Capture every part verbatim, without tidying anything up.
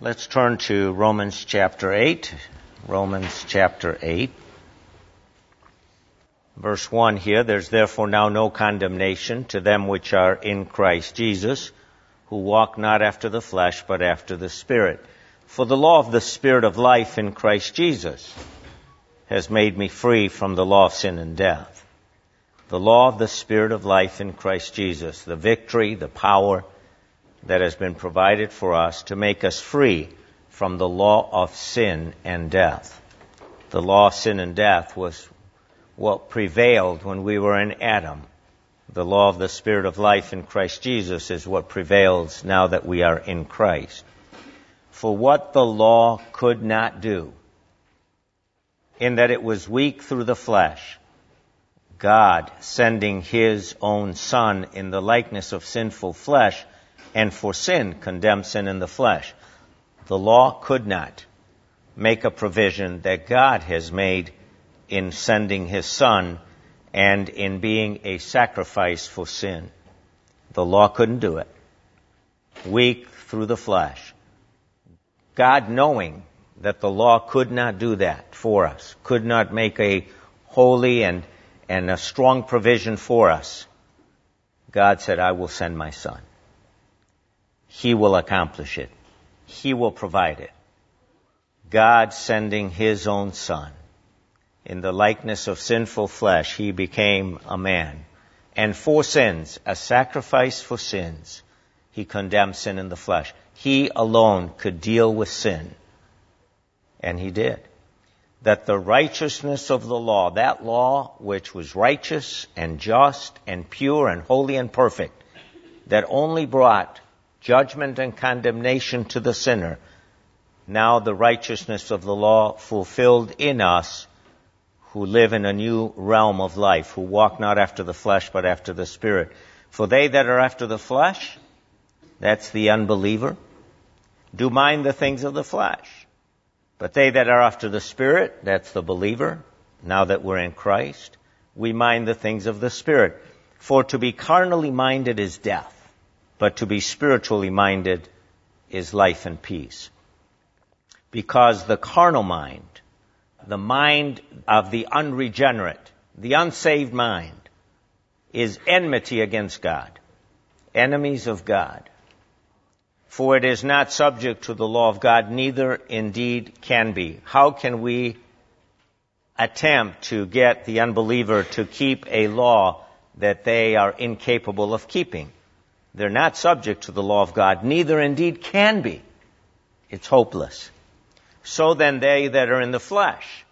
Let's turn to Romans chapter eight. Romans chapter eight. Verse one here, there's therefore now no condemnation to them which are in Christ Jesus, who walk not after the flesh, but after the Spirit. For the law of the Spirit of life in Christ Jesus has made me free from the law of sin and death. The law of the Spirit of life in Christ Jesus, the victory, the power that has been provided for us to make us free from the law of sin and death. The law of sin and death was what prevailed when we were in Adam. The law of the Spirit of life in Christ Jesus is what prevails now that we are in Christ. For what the law could not do, in that it was weak through the flesh, God sending His own Son in the likeness of sinful flesh, and for sin condemned sin in the flesh. The law could not make a provision that God has made in sending His Son and in being a sacrifice for sin. The law couldn't do it. Weak through the flesh. God, knowing that the law could not do that for us, could not make a holy and, and a strong provision for us, God said, I will send my Son. He will accomplish it. He will provide it. God sending His own Son. In the likeness of sinful flesh, He became a man. And for sins, a sacrifice for sins, He condemned sin in the flesh. He alone could deal with sin. And He did. That the righteousness of the law, that law which was righteous and just and pure and holy and perfect, that only brought judgment and condemnation to the sinner, now the righteousness of the law fulfilled in us who live in a new realm of life, who walk not after the flesh but after the Spirit. For they that are after the flesh, that's the unbeliever, do mind the things of the flesh. But they that are after the Spirit, that's the believer, now that we're in Christ, we mind the things of the Spirit. For to be carnally minded is death, but to be spiritually minded is life and peace. Because the carnal mind, the mind of the unregenerate, the unsaved mind, is enmity against God, enemies of God. For it is not subject to the law of God, neither indeed can be. How can we attempt to get the unbeliever to keep a law that they are incapable of keeping? They're not subject to the law of God, neither indeed can be. It's hopeless. So then they that are in the flesh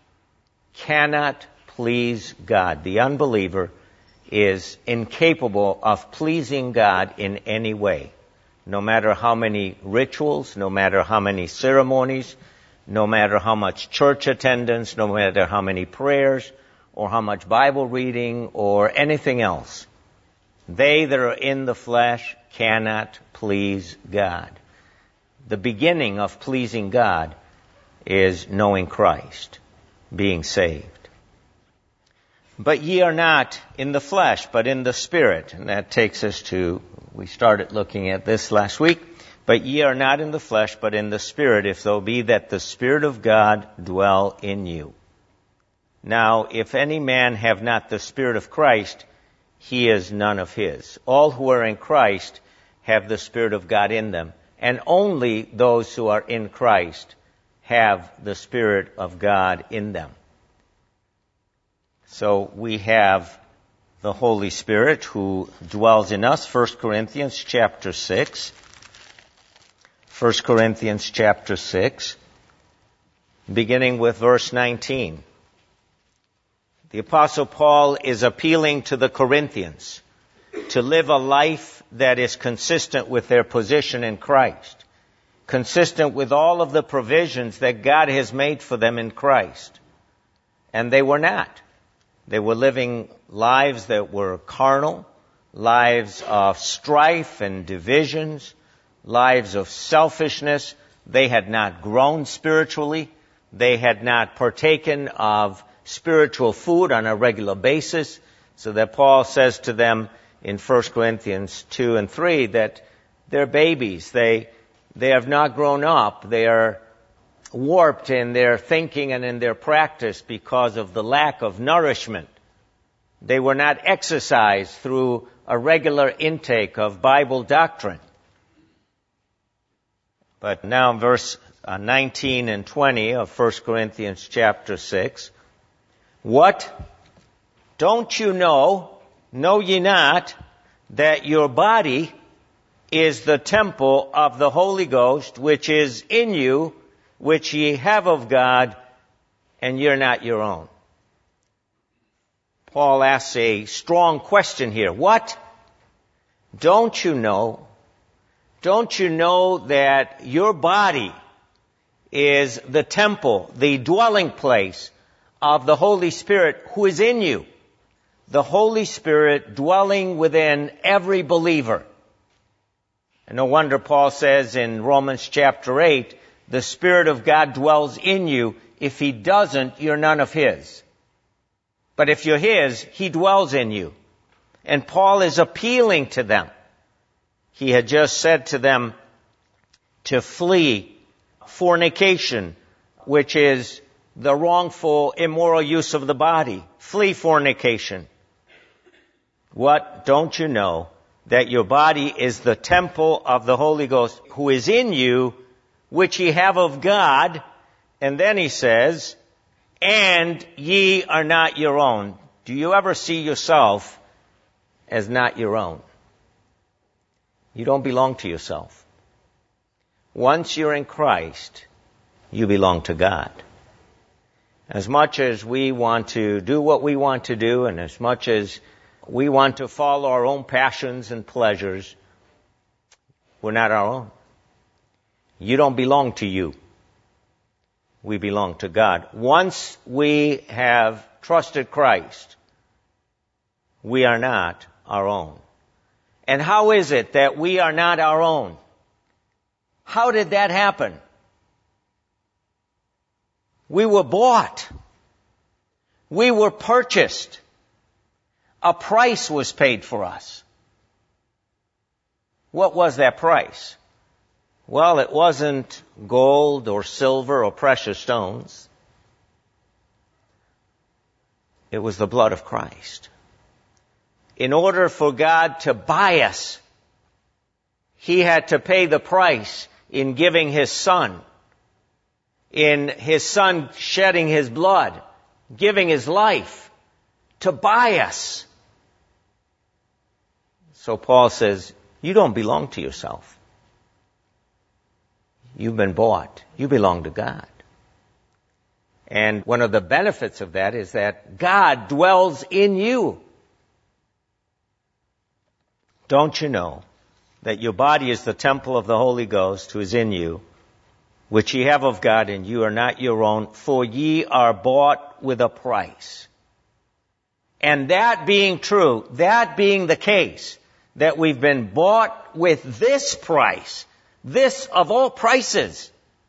cannot please God. The unbeliever is incapable of pleasing God in any way. No matter how many rituals, no matter how many ceremonies, no matter how much church attendance, no matter how many prayers, or how much Bible reading, or anything else. They that are in the flesh cannot please God. The beginning of pleasing God is knowing Christ, being saved. But ye are not in the flesh, but in the Spirit. And that takes us to, we started looking at this last week. But ye are not in the flesh, but in the Spirit, if so be that the Spirit of God dwell in you. Now, if any man have not the Spirit of Christ, he is none of his. All who are in Christ have the Spirit of God in them. And only those who are in Christ have the Spirit of God in them. So we have the Holy Spirit who dwells in us. First Corinthians chapter six. First Corinthians chapter six, beginning with verse nineteen. The Apostle Paul is appealing to the Corinthians to live a life that is consistent with their position in Christ, consistent with all of the provisions that God has made for them in Christ. And they were not. They were living lives that were carnal, lives of strife and divisions, lives of selfishness. They had not grown spiritually. They had not partaken of spiritual food on a regular basis, so that Paul says to them in First Corinthians two and three that they're babies. They They have not grown up. They are warped in their thinking and in their practice because of the lack of nourishment. They were not exercised through a regular intake of Bible doctrine. But now verse nineteen and twenty of First Corinthians chapter six. What? Don't you know, know ye not, that your body is the temple of the Holy Ghost, which is in you, which ye have of God, and you're not your own? Paul asks a strong question here. What? Don't you know? Don't you know that your body is the temple, the dwelling place of the Holy Spirit who is in you? The Holy Spirit dwelling within every believer. And no wonder Paul says in Romans chapter eight, the Spirit of God dwells in you. If He doesn't, you're none of His. But if you're His, He dwells in you. And Paul is appealing to them. He had just said to them to flee fornication, which is the wrongful, immoral use of the body. Flee fornication. What? Don't you know that your body is the temple of the Holy Ghost who is in you, which ye have of God? And then he says, and ye are not your own. Do you ever see yourself as not your own? You don't belong to yourself. Once you're in Christ, you belong to God. As much as we want to do what we want to do, and as much as we want to follow our own passions and pleasures, we're not our own. You don't belong to you. We belong to God. Once we have trusted Christ, we are not our own. And how is it that we are not our own? How did that happen? We were bought. We were purchased. A price was paid for us. What was that price? Well, it wasn't gold or silver or precious stones. It was the blood of Christ. In order for God to buy us, He had to pay the price in giving His Son, in His Son shedding His blood, giving His life to buy us. So Paul says, you don't belong to yourself. You've been bought. You belong to God. And one of the benefits of that is that God dwells in you. Don't you know that your body is the temple of the Holy Ghost who is in you, which ye have of God, and you are not your own, for ye are bought with a price. And that being true, that being the case, that we've been bought with this price, this of all prices,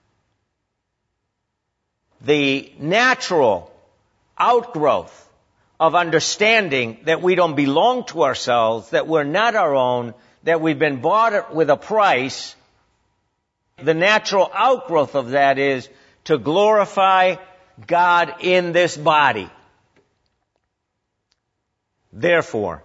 the natural outgrowth of understanding that we don't belong to ourselves, that we're not our own, that we've been bought with a price, the natural outgrowth of that is to glorify God in this body. Therefore,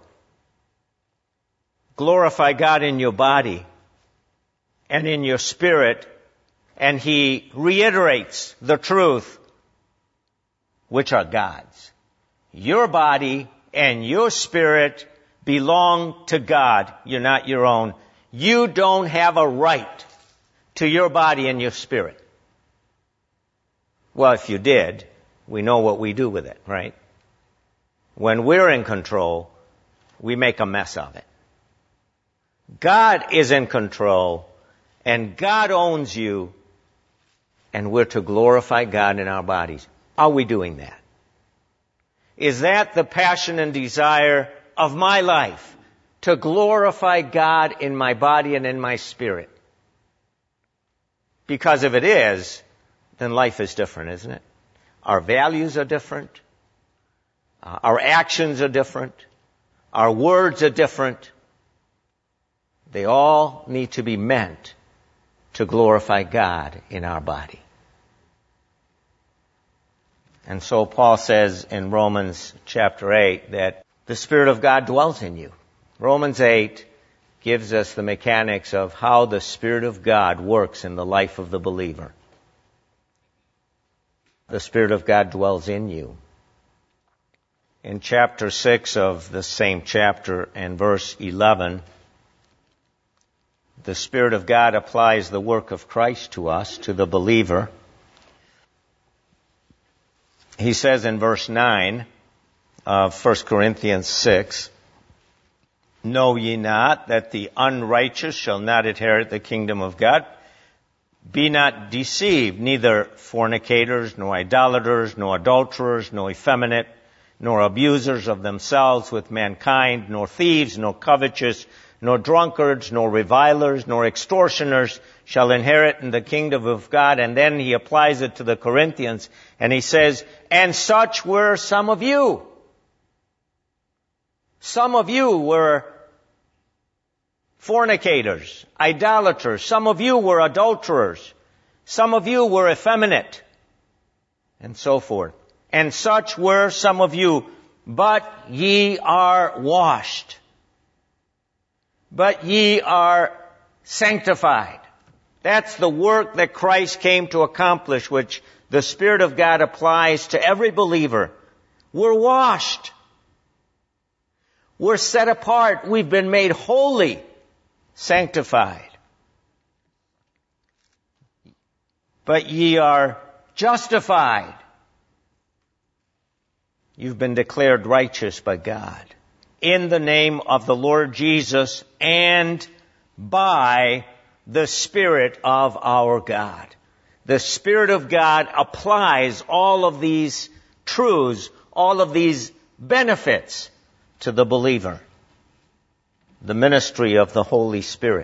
glorify God in your body and in your spirit, and he reiterates the truth, which are God's. Your body and your spirit belong to God. You're not your own. You don't have a right to your body and your spirit. Well, if you did, we know what we do with it, right? When we're in control, we make a mess of it. God is in control, and God owns you, and we're to glorify God in our bodies. Are we doing that? Is that the passion and desire of my life? To glorify God in my body and in my spirit? Because if it is, then life is different, isn't it? Our values are different. Uh, our actions are different. Our words are different. They all need to be meant to glorify God in our body. And so Paul says in Romans chapter eight that the Spirit of God dwells in you. Romans eight gives us the mechanics of how the Spirit of God works in the life of the believer. The Spirit of God dwells in you. In chapter six of the same chapter and verse eleven, the Spirit of God applies the work of Christ to us, to the believer. He says in verse nine of First Corinthians six, "Know ye not that the unrighteous shall not inherit the kingdom of God? Be not deceived, neither fornicators, nor idolaters, nor adulterers, nor effeminate, nor abusers of themselves with mankind, nor thieves, nor covetous, nor drunkards, nor revilers, nor extortioners shall inherit in the kingdom of God." And then he applies it to the Corinthians, and he says, "And such were some of you." Some of you were fornicators, idolaters. Some of you were adulterers. Some of you were effeminate, and so forth. "And such were some of you, but ye are washed. But ye are sanctified." That's the work that Christ came to accomplish, which the Spirit of God applies to every believer. We're washed. We're set apart. We've been made holy, sanctified. "But ye are justified." You've been declared righteous by God in the name of the Lord Jesus and by the Spirit of our God. The Spirit of God applies all of these truths, all of these benefits to the believer. The ministry of the Holy Spirit.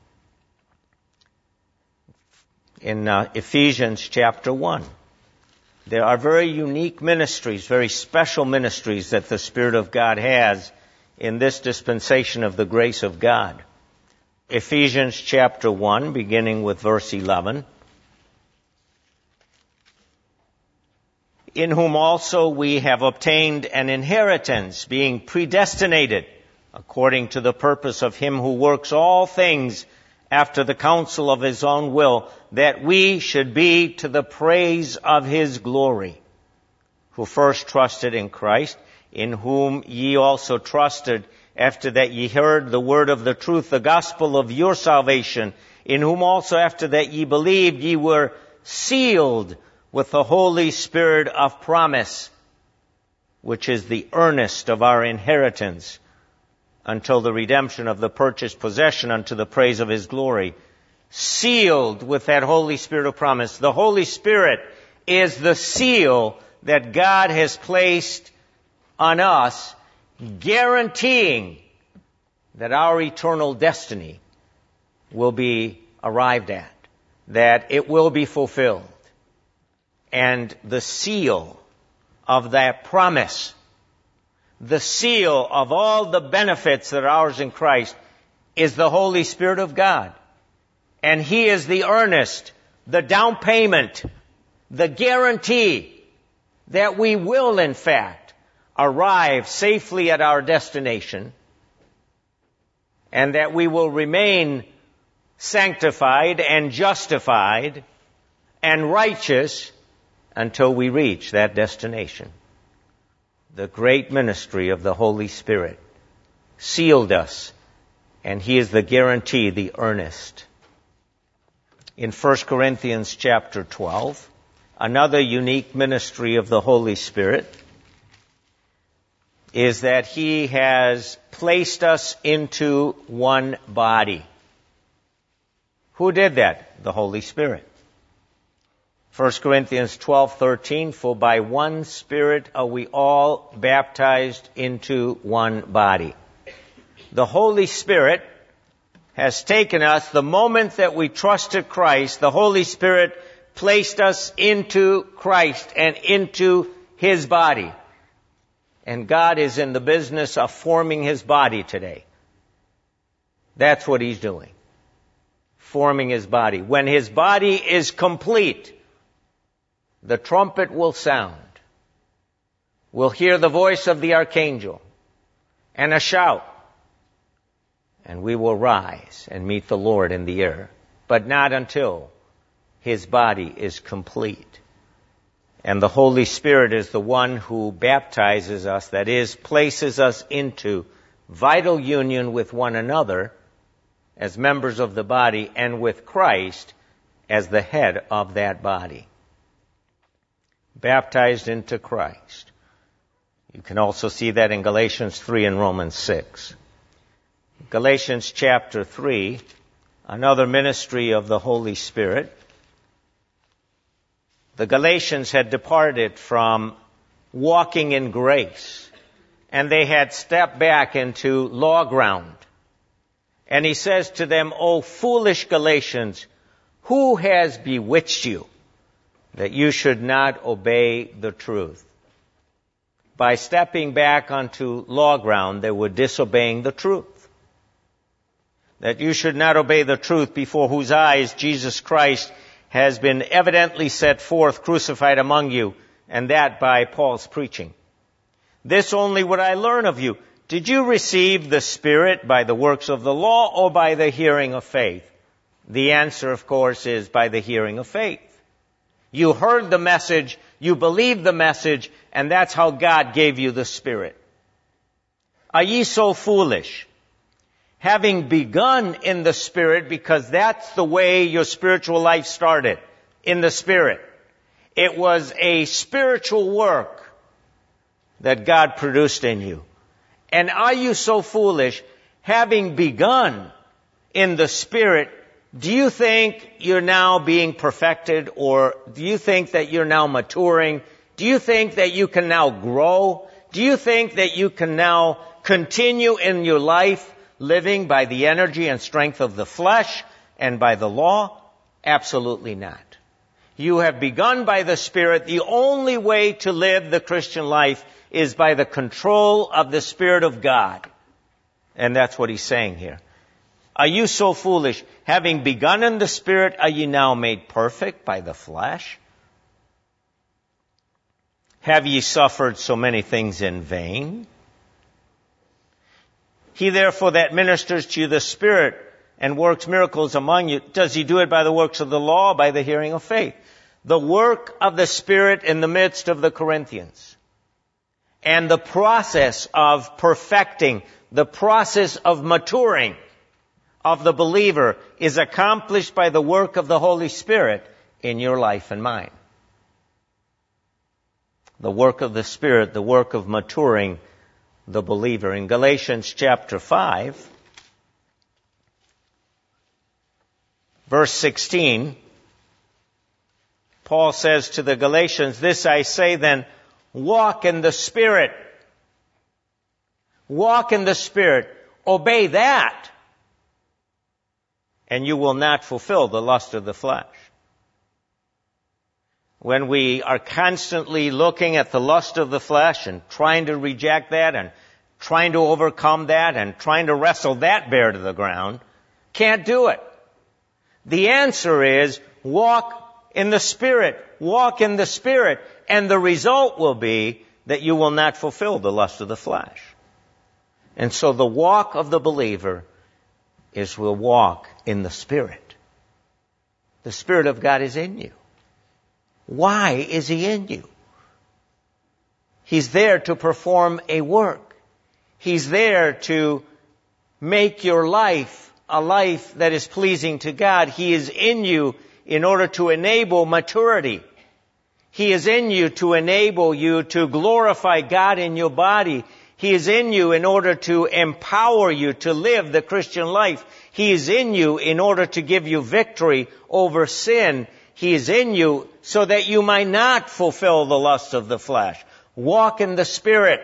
In uh, Ephesians chapter one, there are very unique ministries, very special ministries that the Spirit of God has in this dispensation of the grace of God. Ephesians chapter one, beginning with verse eleven. "In whom also we have obtained an inheritance, being predestinated, according to the purpose of him who works all things after the counsel of his own will, that we should be to the praise of his glory, who first trusted in Christ, in whom ye also trusted, after that ye heard the word of the truth, the gospel of your salvation, in whom also after that ye believed, ye were sealed with the Holy Spirit of promise, which is the earnest of our inheritance, until the redemption of the purchased possession unto the praise of his glory." Sealed with that Holy Spirit of promise. The Holy Spirit is the seal that God has placed on us, guaranteeing that our eternal destiny will be arrived at, that it will be fulfilled. And the seal of that promise, the seal of all the benefits that are ours in Christ, is the Holy Spirit of God. And He is the earnest, the down payment, the guarantee that we will, in fact, arrive safely at our destination, and that we will remain sanctified and justified and righteous until we reach that destination. The great ministry of the Holy Spirit sealed us, and He is the guarantee, the earnest. In First Corinthians chapter twelve, another unique ministry of the Holy Spirit is that He has placed us into one body. Who did that? The Holy Spirit. First Corinthians twelve thirteen, "For by one Spirit are we all baptized into one body." The Holy Spirit has taken us, the moment that we trusted Christ, the Holy Spirit placed us into Christ and into His body. And God is in the business of forming His body today. That's what He's doing. forming his body. When his body is complete, the trumpet will sound. We'll hear the voice of the archangel and a shout, and we will rise and meet the Lord in the air, but not until his body is complete. And the Holy Spirit is the one who baptizes us, that is, places us into vital union with one another as members of the body and with Christ as the head of that body. Baptized into Christ. You can also see that in Galatians three and Romans six. Galatians chapter three, another ministry of the Holy Spirit. The Galatians had departed from walking in grace, and they had stepped back into law ground. And he says to them, "O foolish Galatians, who has bewitched you that you should not obey the truth?" By stepping back onto law ground, they were disobeying the truth. That you should not obey the truth, before whose eyes Jesus Christ has been evidently set forth, crucified among you, and that by Paul's preaching. This only would I learn of you. Did you receive the Spirit by the works of the law or by the hearing of faith? The answer, of course, is by the hearing of faith. You heard the message, you believed the message, and that's how God gave you the Spirit. Are ye so foolish? Having begun in the Spirit, because that's the way your spiritual life started, in the Spirit. It was a spiritual work that God produced in you. And are you so foolish, having begun in the Spirit, do you think you're now being perfected, or do you think that you're now maturing? Do you think that you can now grow? Do you think that you can now continue in your life living by the energy and strength of the flesh and by the law? Absolutely not. You have begun by the Spirit. The only way to live the Christian life is by the control of the Spirit of God. And that's what he's saying here. Are you so foolish? Having begun in the Spirit, are ye now made perfect by the flesh? Have ye suffered so many things in vain? He therefore that ministers to you the Spirit and works miracles among you, does he do it by the works of the law or by the hearing of faith? The work of the Spirit in the midst of the Corinthians. And the process of perfecting, the process of maturing of the believer is accomplished by the work of the Holy Spirit in your life and mine. The work of the Spirit, the work of maturing the believer. In Galatians chapter five, verse sixteen, Paul says to the Galatians, "This I say then, walk in the Spirit." Walk in the Spirit. Obey that, and you will not fulfill the lust of the flesh. When we are constantly looking at the lust of the flesh and trying to reject that and trying to overcome that and trying to wrestle that bear to the ground, can't do it. The answer is walk in the Spirit. Walk in the Spirit. And the result will be that you will not fulfill the lust of the flesh. And so the walk of the believer is we'll walk in the Spirit. The Spirit of God is in you. Why is he in you? He's there to perform a work. He's there to make your life a life that is pleasing to God. He is in you in order to enable maturity. He is in you to enable you to glorify God in your body. He is in you in order to empower you to live the Christian life. He is in you in order to give you victory over sin. He is in you so that you might not fulfill the lust of the flesh. Walk in the Spirit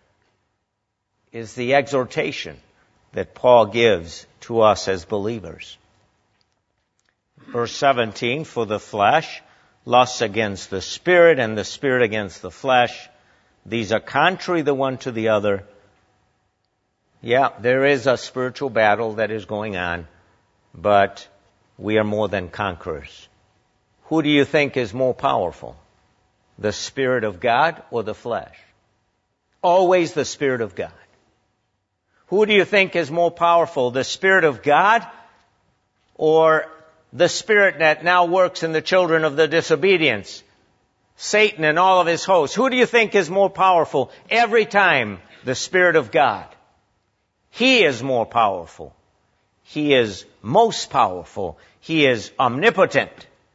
is the exhortation that Paul gives to us as believers. Verse seventeen, for the flesh lusts against the Spirit, and the Spirit against the flesh. These are contrary the one to the other. Yeah, there is a spiritual battle that is going on, but we are more than conquerors. Who do you think is more powerful? The Spirit of God or the flesh? Always the Spirit of God. Who do you think is more powerful? The Spirit of God or the spirit that now works in the children of the disobedience? Satan and all of his hosts. Who do you think is more powerful? Every time, the Spirit of God. He is more powerful. He is most powerful. He is omnipotent.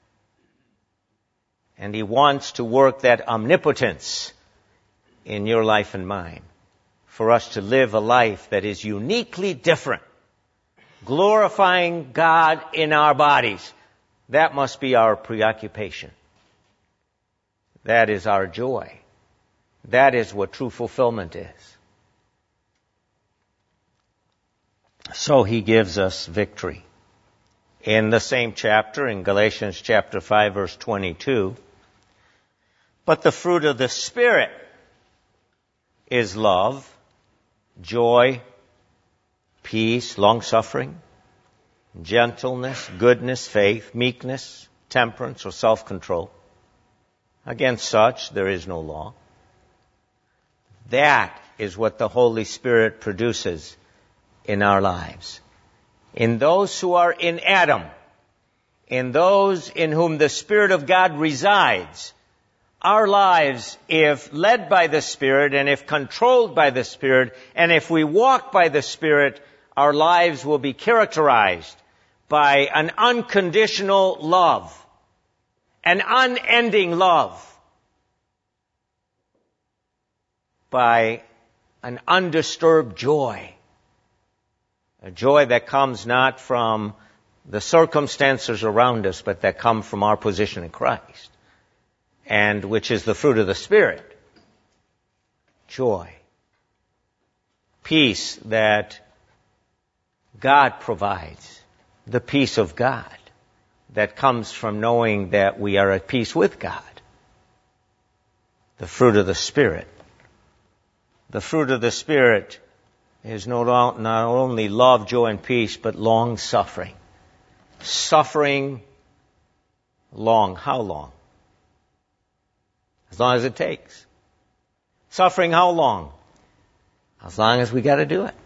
And He wants to work that omnipotence in your life and mine, for us to live a life that is uniquely different, glorifying God in our bodies. That must be our preoccupation. That is our joy. That is what true fulfillment is. So He gives us victory. In the same chapter, in Galatians chapter five, verse twenty-two, but the fruit of the Spirit is love, joy, peace, long-suffering, gentleness, goodness, faith, meekness, temperance, or self-control. Against such there is no law. That is what the Holy Spirit produces in our lives. In those who are in Adam, in those in whom the Spirit of God resides, our lives, if led by the Spirit and if controlled by the Spirit and if we walk by the Spirit, our lives will be characterized by an unconditional love, an unending love, by an undisturbed joy, a joy that comes not from the circumstances around us, but that come from our position in Christ, and which is the fruit of the Spirit. Joy. Peace that God provides. The peace of God that comes from knowing that we are at peace with God. The fruit of the Spirit. The fruit of the Spirit is not only love, joy, and peace, but long-suffering. Suffering long. How long? As long as it takes. Suffering how long? As long as we got to do it.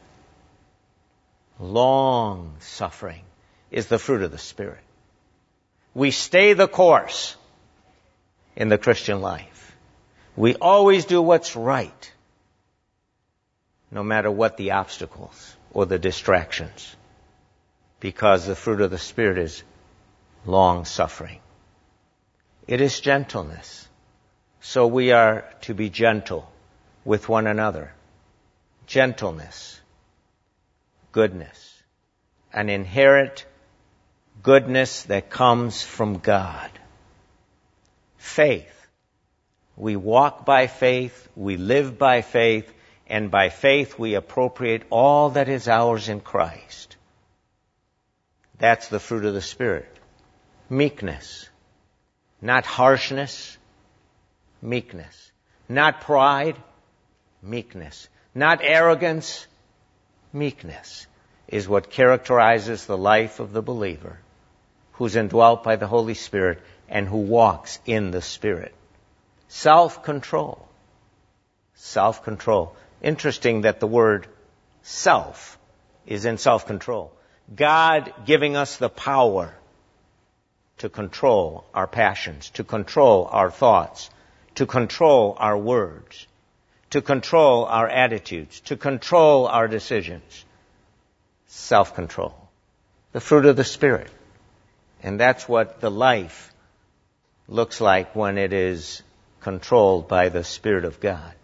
Long suffering is the fruit of the Spirit. We stay the course in the Christian life. We always do what's right, no matter what the obstacles or the distractions, because the fruit of the Spirit is long suffering. It is gentleness. So we are to be gentle with one another. Gentleness, goodness, an inherent goodness that comes from God. Faith. We walk by faith, we live by faith, and by faith we appropriate all that is ours in Christ. That's the fruit of the Spirit. Meekness. Not harshness. Meekness. Not pride. Meekness. Not arrogance. Meekness is what characterizes the life of the believer who's indwelt by the Holy Spirit and who walks in the Spirit. Self-control. Self-control. Interesting that the word self is in self-control. God giving us the power to control our passions, to control our thoughts, to control our words, to control our attitudes, to control our decisions. Self-control. The fruit of the Spirit. And that's what the life looks like when it is controlled by the Spirit of God.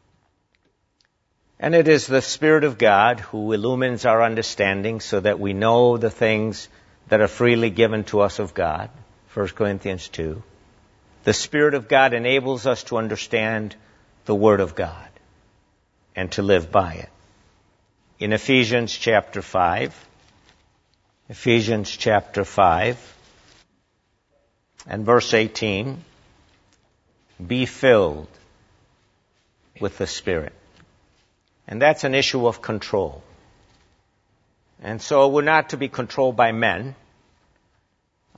And it is the Spirit of God who illumines our understanding so that we know the things that are freely given to us of God. First Corinthians two. The Spirit of God enables us to understand the Word of God and to live by it. In Ephesians chapter five, Ephesians chapter five and verse eighteen, be filled with the Spirit. And that's an issue of control. And so we're not to be controlled by men,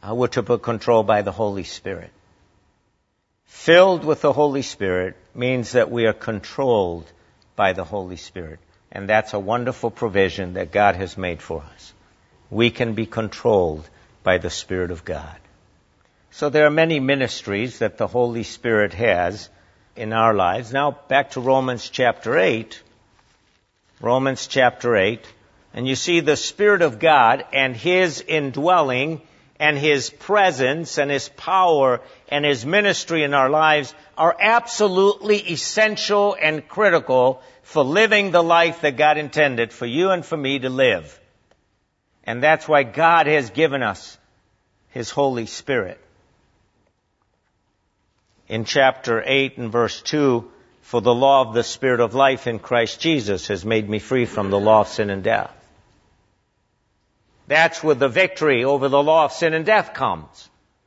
Uh, we're to be controlled by the Holy Spirit. Filled with the Holy Spirit means that we are controlled by the Holy Spirit. And that's a wonderful provision that God has made for us. We can be controlled by the Spirit of God. So there are many ministries that the Holy Spirit has in our lives. Now back to Romans chapter eight. Romans chapter eight. And you see the Spirit of God and His indwelling and His presence and His power and His ministry in our lives are absolutely essential and critical for living the life that God intended for you and for me to live. And that's why God has given us His Holy Spirit. In chapter eight and verse two, for the law of the Spirit of life in Christ Jesus has made me free from the law of sin and death. That's where the victory over the law of sin and death comes.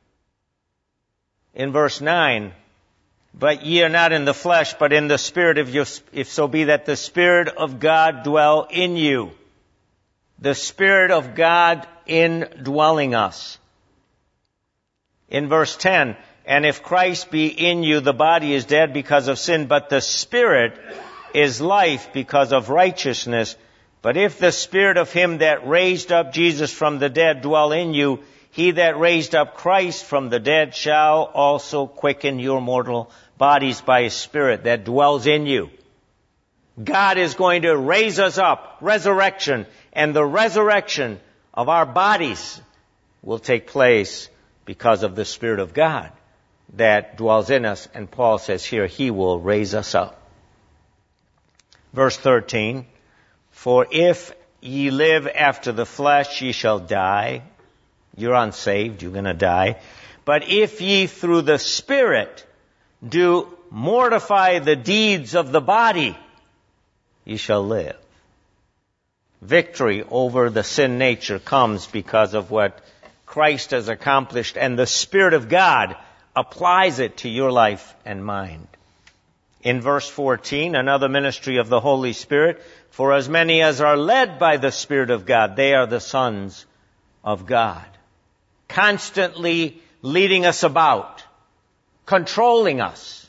In verse nine, but ye are not in the flesh, but in the Spirit, if, you, if so be that the Spirit of God dwell in you. The Spirit of God indwelling us. In verse ten, and if Christ be in you, the body is dead because of sin, but the Spirit is life because of righteousness. But if the Spirit of Him that raised up Jesus from the dead dwell in you, He that raised up Christ from the dead shall also quicken your mortal bodies by His Spirit that dwells in you. God is going to raise us up, resurrection, and the resurrection of our bodies will take place because of the Spirit of God that dwells in us. And Paul says here, He will raise us up. Verse thirteen, for if ye live after the flesh, ye shall die. You're unsaved, you're going to die. But if ye through the Spirit do mortify the deeds of the body, ye shall live. Victory over the sin nature comes because of what Christ has accomplished, and the Spirit of God applies it to your life and mind. In verse fourteen, another ministry of the Holy Spirit, for as many as are led by the Spirit of God, they are the sons of God. Constantly leading us about, controlling us.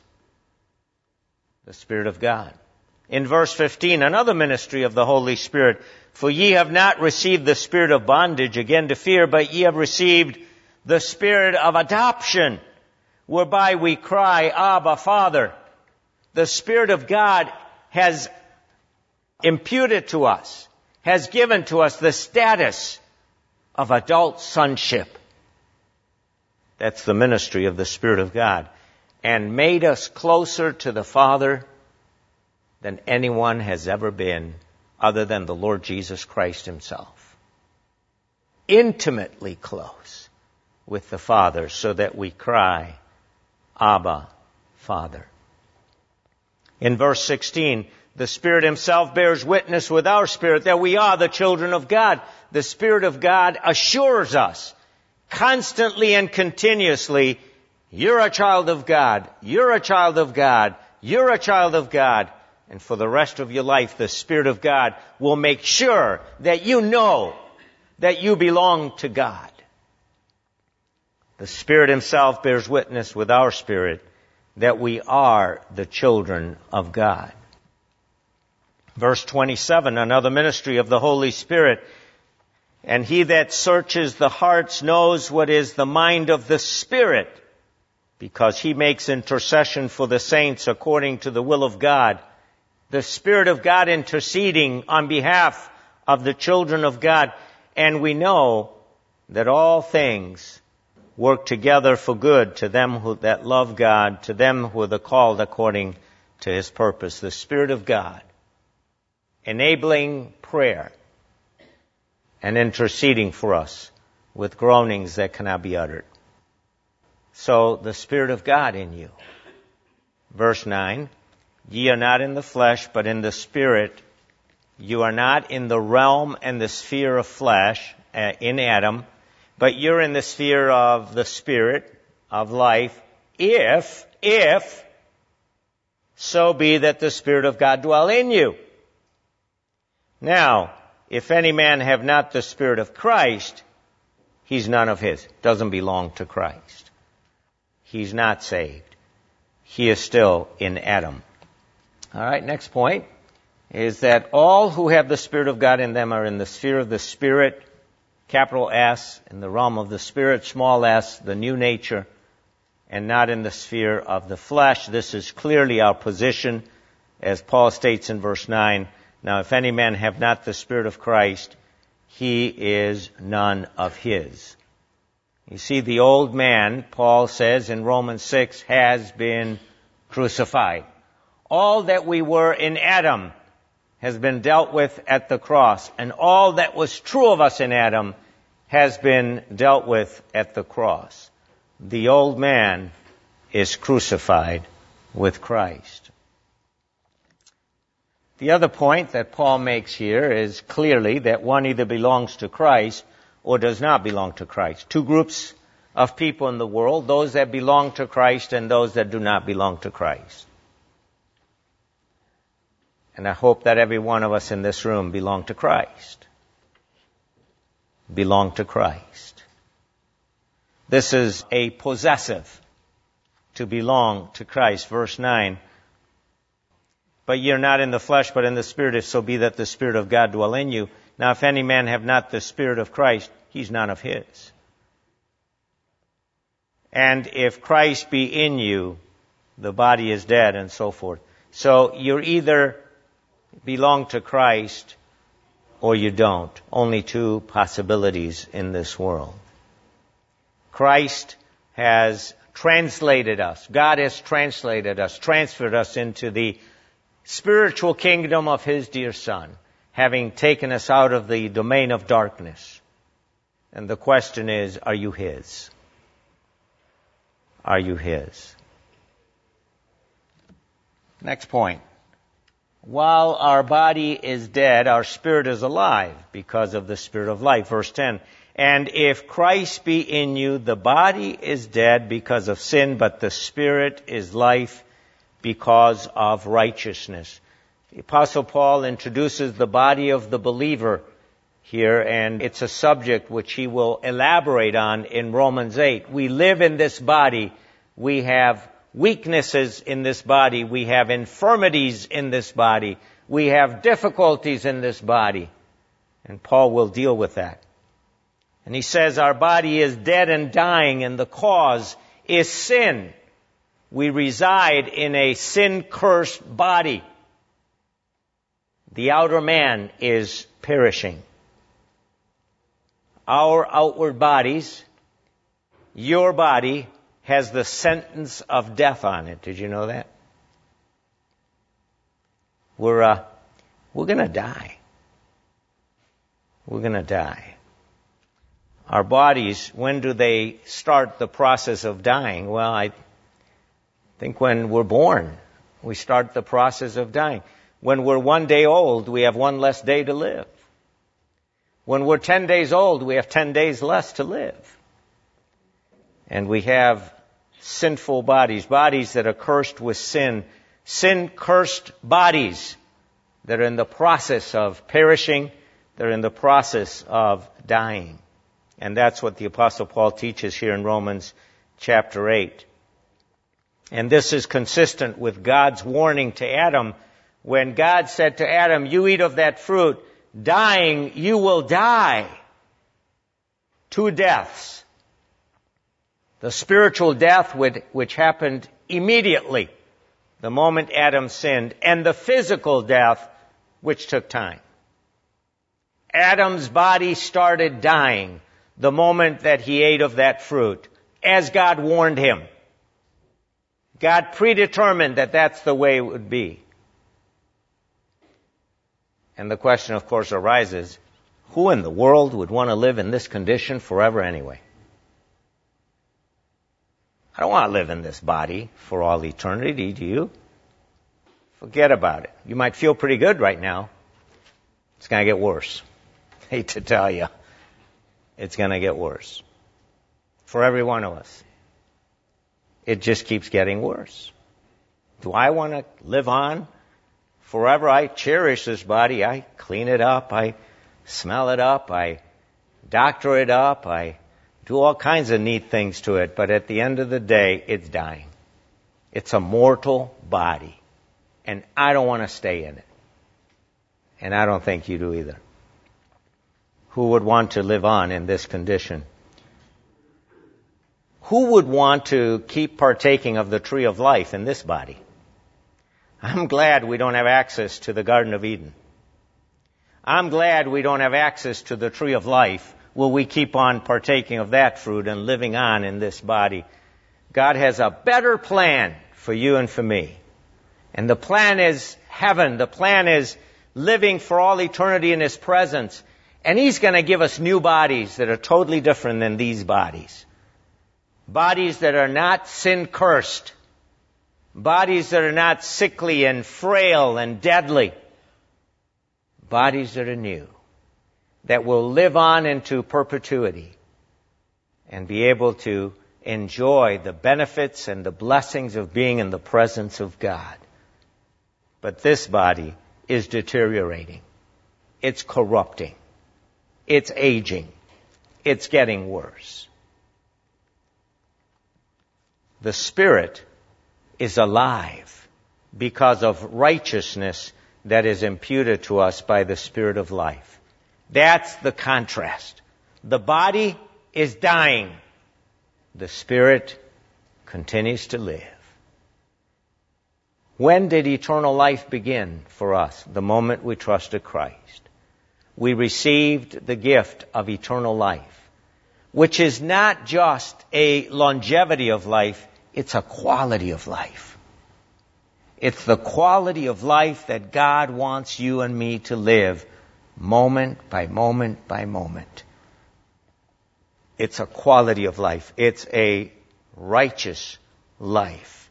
The Spirit of God. In verse fifteen, another ministry of the Holy Spirit, for ye have not received the spirit of bondage again to fear, but ye have received the Spirit of adoption, whereby we cry, Abba, Father. The Spirit of God has imputed to us, has given to us the status of adult sonship. That's the ministry of the Spirit of God. And made us closer to the Father than anyone has ever been other than the Lord Jesus Christ Himself. Intimately close with the Father so that we cry, Abba, Father. In verse sixteen, the Spirit Himself bears witness with our spirit that we are the children of God. The Spirit of God assures us constantly and continuously, you're a child of God, you're a child of God, you're a child of God. And for the rest of your life, the Spirit of God will make sure that you know that you belong to God. The Spirit Himself bears witness with our spirit that we are the children of God. Verse twenty-seven, another ministry of the Holy Spirit. And He that searches the hearts knows what is the mind of the Spirit, because He makes intercession for the saints according to the will of God. The Spirit of God interceding on behalf of the children of God. And we know that all things work together for good to them who, that love God, to them who are the called according to His purpose. The Spirit of God enabling prayer and interceding for us with groanings that cannot be uttered. So the Spirit of God in you. Verse nine, ye are not in the flesh, but in the Spirit. You are not in the realm and the sphere of flesh uh, in Adam, but you're in the sphere of the Spirit, of life, if, if, so be that the Spirit of God dwell in you. Now, if any man have not the Spirit of Christ, he's none of his. Doesn't belong to Christ. He's not saved. He is still in Adam. All right, next point is that all who have the Spirit of God in them are in the sphere of the Spirit, capital S, in the realm of the Spirit, small s, the new nature, and not in the sphere of the flesh. This is clearly our position, as Paul states in verse nine. Now, if any man have not the Spirit of Christ, he is none of his. You see, the old man, Paul says in Romans six, has been crucified. All that we were in Adam has been dealt with at the cross, and all that was true of us in Adam has been dealt with at the cross. The old man is crucified with Christ. The other point that Paul makes here is clearly that one either belongs to Christ or does not belong to Christ. Two groups of people in the world, those that belong to Christ and those that do not belong to Christ. And I hope that every one of us in this room belong to Christ. Belong to Christ. This is a possessive, to belong to Christ. Verse nine, but ye are not in the flesh, but in the Spirit, if so be that the Spirit of God dwell in you. Now if any man have not the Spirit of Christ, he's none of his. And if Christ be in you, the body is dead, and so forth. So you're either belong to Christ or you don't. Only two possibilities in this world. Christ has translated us. God has translated us, transferred us into the spiritual kingdom of His dear Son, having taken us out of the domain of darkness. And the question is, are you His? Are you His? Next point. While our body is dead, our spirit is alive because of the Spirit of life. Verse ten. And if Christ be in you, the body is dead because of sin, but the Spirit is life because of righteousness. The Apostle Paul introduces the body of the believer here, and it's a subject which he will elaborate on in Romans eight. We live in this body. We have weaknesses in this body. We have infirmities in this body. We have difficulties in this body. And Paul will deal with that. And he says our body is dead and dying, and the cause is sin. We reside in a sin-cursed body. The outer man is perishing. Our outward bodies, your body, has the sentence of death on it. Did you know that? We're, uh, we're gonna die. We're gonna die. Our bodies, when do they start the process of dying? Well, I think when we're born, we start the process of dying. When we're one day old, we have one less day to live. When we're ten days old, we have ten days less to live. And we have sinful bodies, bodies that are cursed with sin, sin-cursed bodies that are in the process of perishing, they're in the process of dying. And that's what the Apostle Paul teaches here in Romans chapter eight. And this is consistent with God's warning to Adam when God said to Adam, you eat of that fruit, dying, you will die. Two deaths. The spiritual death which happened immediately, the moment Adam sinned, and the physical death which took time. Adam's body started dying the moment that he ate of that fruit, as God warned him. God predetermined that that's the way it would be. And the question, of course, arises, who in the world would want to live in this condition forever anyway? I don't want to live in this body for all eternity, do you? Forget about it. You might feel pretty good right now. It's going to get worse. Hate to tell you. It's going to get worse. For every one of us. It just keeps getting worse. Do I want to live on forever? I cherish this body. I clean it up. I smell it up. I doctor it up. I do all kinds of neat things to it, but at the end of the day, it's dying. It's a mortal body. And I don't want to stay in it. And I don't think you do either. Who would want to live on in this condition? Who would want to keep partaking of the tree of life in this body? I'm glad we don't have access to the Garden of Eden. I'm glad we don't have access to the tree of life. Will we keep on partaking of that fruit and living on in this body? God has a better plan for you and for me. And the plan is heaven. The plan is living for all eternity in His presence. And He's going to give us new bodies that are totally different than these bodies. Bodies that are not sin-cursed. Bodies that are not sickly and frail and deadly. Bodies that are new. That will live on into perpetuity. And be able to enjoy the benefits and the blessings of being in the presence of God. But this body is deteriorating. It's corrupting. It's aging. It's getting worse. The Spirit is alive because of righteousness that is imputed to us by the Spirit of life. That's the contrast. The body is dying. The Spirit continues to live. When did eternal life begin for us? The moment we trusted Christ. We received the gift of eternal life, which is not just a longevity of life, it's a quality of life. It's the quality of life that God wants you and me to live moment by moment by moment. It's a quality of life. It's a righteous life.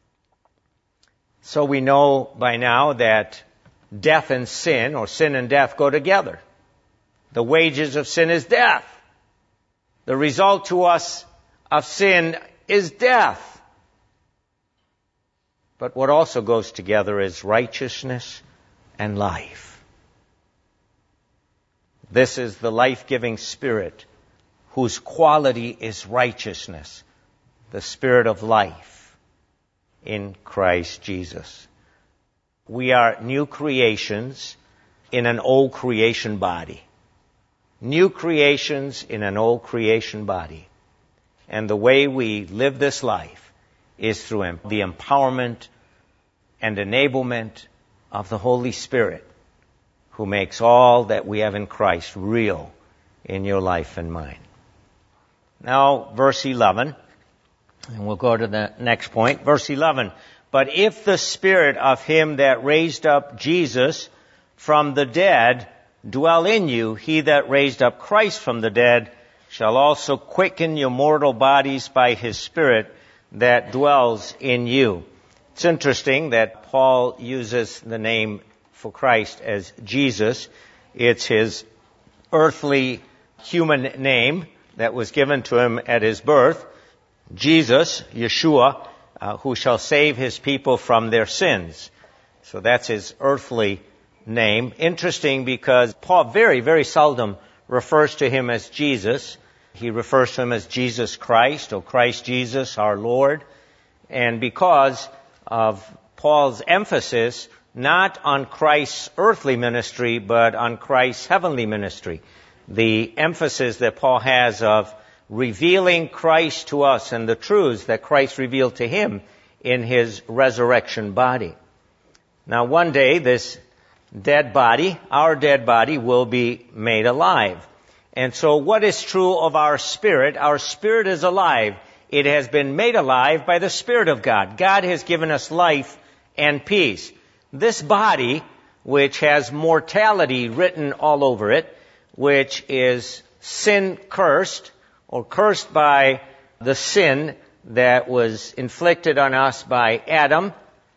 So we know by now that death and sin, or sin and death, go together. The wages of sin is death. The result to us of sin is death. But what also goes together is righteousness and life. This is the life-giving Spirit whose quality is righteousness, the Spirit of life in Christ Jesus. We are new creations in an old creation body. New creations in an old creation body. And the way we live this life is through the empowerment and enablement of the Holy Spirit, who makes all that we have in Christ real in your life and mine. Now, verse eleven, and we'll go to the next point. Verse eleven, but if the Spirit of Him that raised up Jesus from the dead dwell in you, He that raised up Christ from the dead shall also quicken your mortal bodies by His Spirit that dwells in you. It's interesting that Paul uses the name for Christ as Jesus. It's His earthly human name that was given to Him at His birth. Jesus, Yeshua, uh, who shall save His people from their sins. So that's His earthly name. Interesting because Paul very, very seldom refers to Him as Jesus. He refers to Him as Jesus Christ, or Christ Jesus, our Lord. And because of Paul's emphasis not on Christ's earthly ministry, but on Christ's heavenly ministry. The emphasis that Paul has of revealing Christ to us and the truths that Christ revealed to him in His resurrection body. Now one day this dead body, our dead body, will be made alive. And so what is true of our spirit? Our spirit is alive. It has been made alive by the Spirit of God. God has given us life and peace. This body, which has mortality written all over it, which is sin-cursed, or cursed by the sin that was inflicted on us by Adam,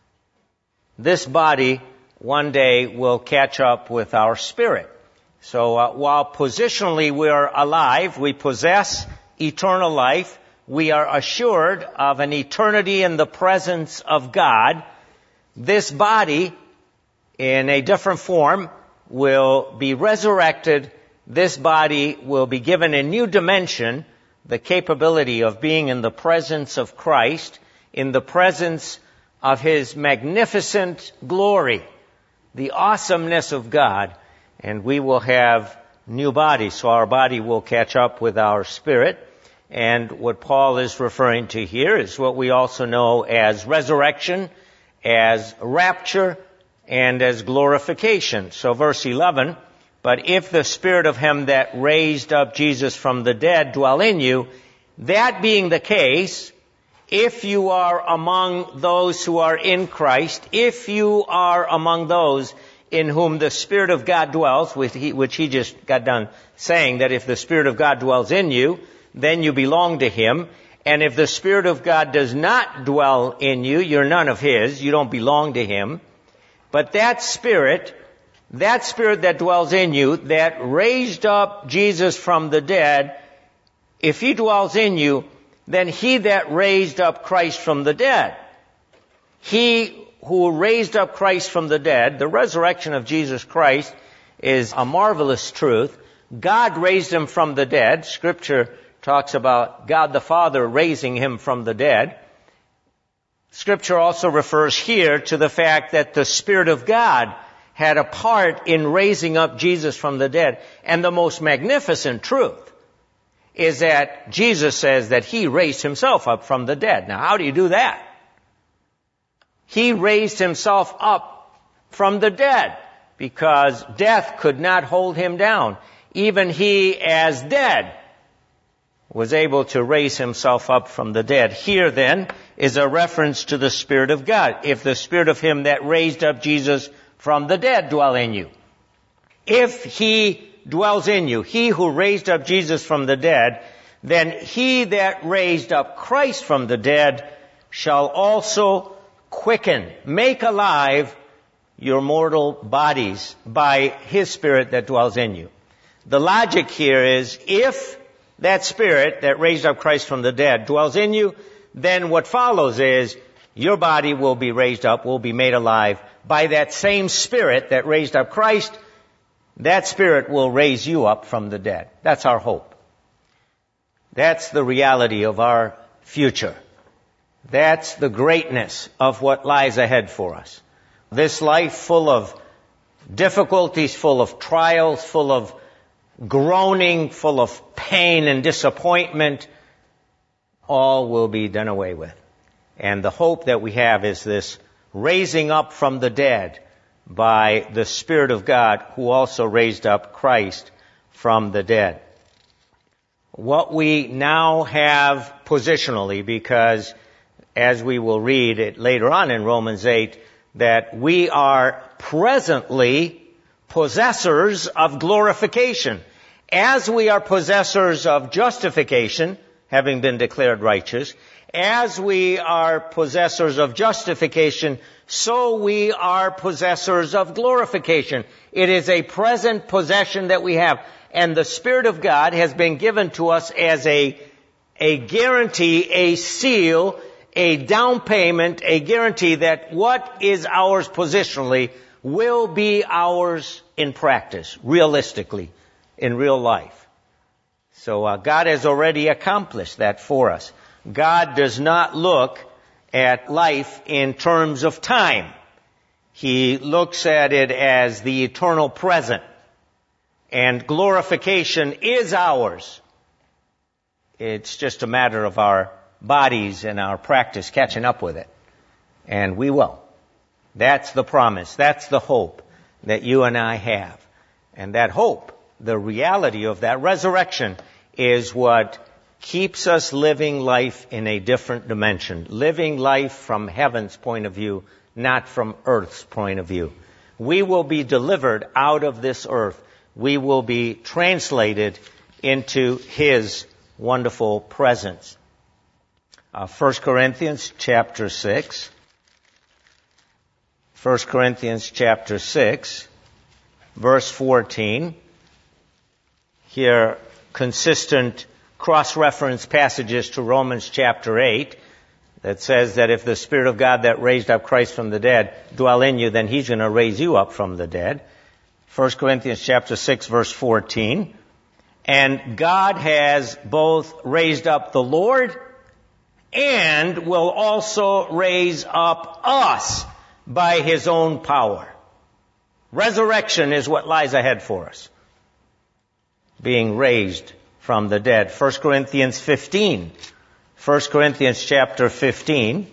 this body one day will catch up with our spirit. So uh, while positionally we are alive, we possess eternal life, we are assured of an eternity in the presence of God, this body, in a different form, will be resurrected. This body will be given a new dimension the capability of being in the presence of Christ, in the presence of His magnificent glory, the awesomeness of God, and we will have new bodies, so our body will catch up with our spirit. And what Paul is referring to here is what we also know as resurrection, as rapture, and as glorification. So verse eleven, but if the Spirit of Him that raised up Jesus from the dead dwell in you, that being the case, if you are among those who are in Christ, if you are among those in whom the Spirit of God dwells, which he, which he just got done saying, that if the Spirit of God dwells in you, then you belong to Him. And if the Spirit of God does not dwell in you, you're none of His, you don't belong to Him. But that Spirit, that Spirit that dwells in you, that raised up Jesus from the dead, if He dwells in you, then He that raised up Christ from the dead, He who raised up Christ from the dead, the resurrection of Jesus Christ is a marvelous truth. God raised Him from the dead. Scripture talks about God the Father raising Him from the dead. Scripture also refers here to the fact that the Spirit of God had a part in raising up Jesus from the dead. And the most magnificent truth is that Jesus says that He raised Himself up from the dead. Now, how do you do that? He raised Himself up from the dead because death could not hold Him down. Even He, as dead, was able to raise Himself up from the dead. Here, then, is a reference to the Spirit of God. If the Spirit of Him that raised up Jesus from the dead dwell in you. If He dwells in you, He who raised up Jesus from the dead, then He that raised up Christ from the dead shall also quicken, make alive your mortal bodies by His Spirit that dwells in you. The logic here is, if that Spirit that raised up Christ from the dead dwells in you, then what follows is your body will be raised up, will be made alive by that same Spirit that raised up Christ. That Spirit will raise you up from the dead. That's our hope. That's the reality of our future. That's the greatness of what lies ahead for us. This life full of difficulties, full of trials, full of groaning, full of pain and disappointment, all will be done away with. And the hope that we have is this raising up from the dead by the Spirit of God, who also raised up Christ from the dead. What we now have positionally, because as we will read it later on in Romans eight, that we are presently possessors of glorification. As we are possessors of justification, having been declared righteous, as we are possessors of justification, so we are possessors of glorification. It is a present possession that we have. And the Spirit of God has been given to us as a, a guarantee, a seal, a down payment, a guarantee that what is ours positionally will be ours in practice, realistically, in real life. So uh, God has already accomplished that for us. God does not look at life in terms of time. He looks at it as the eternal present. And glorification is ours. It's just a matter of our bodies and our practice catching up with it. And we will. That's the promise. That's the hope that you and I have. And that hope, the reality of that resurrection, is what keeps us living life in a different dimension. Living life from heaven's point of view, not from earth's point of view. We will be delivered out of this earth. We will be translated into His wonderful presence. Uh, First Corinthians chapter six. First Corinthians chapter six, verse fourteen. Here, consistent cross-reference passages to Romans chapter eight that says that if the Spirit of God that raised up Christ from the dead dwell in you, then He's going to raise you up from the dead. First Corinthians chapter six, verse fourteen. And God has both raised up the Lord and will also raise up us by His own power. Resurrection is what lies ahead for us. Being raised from the dead. First Corinthians fifteen. First Corinthians chapter fifteen.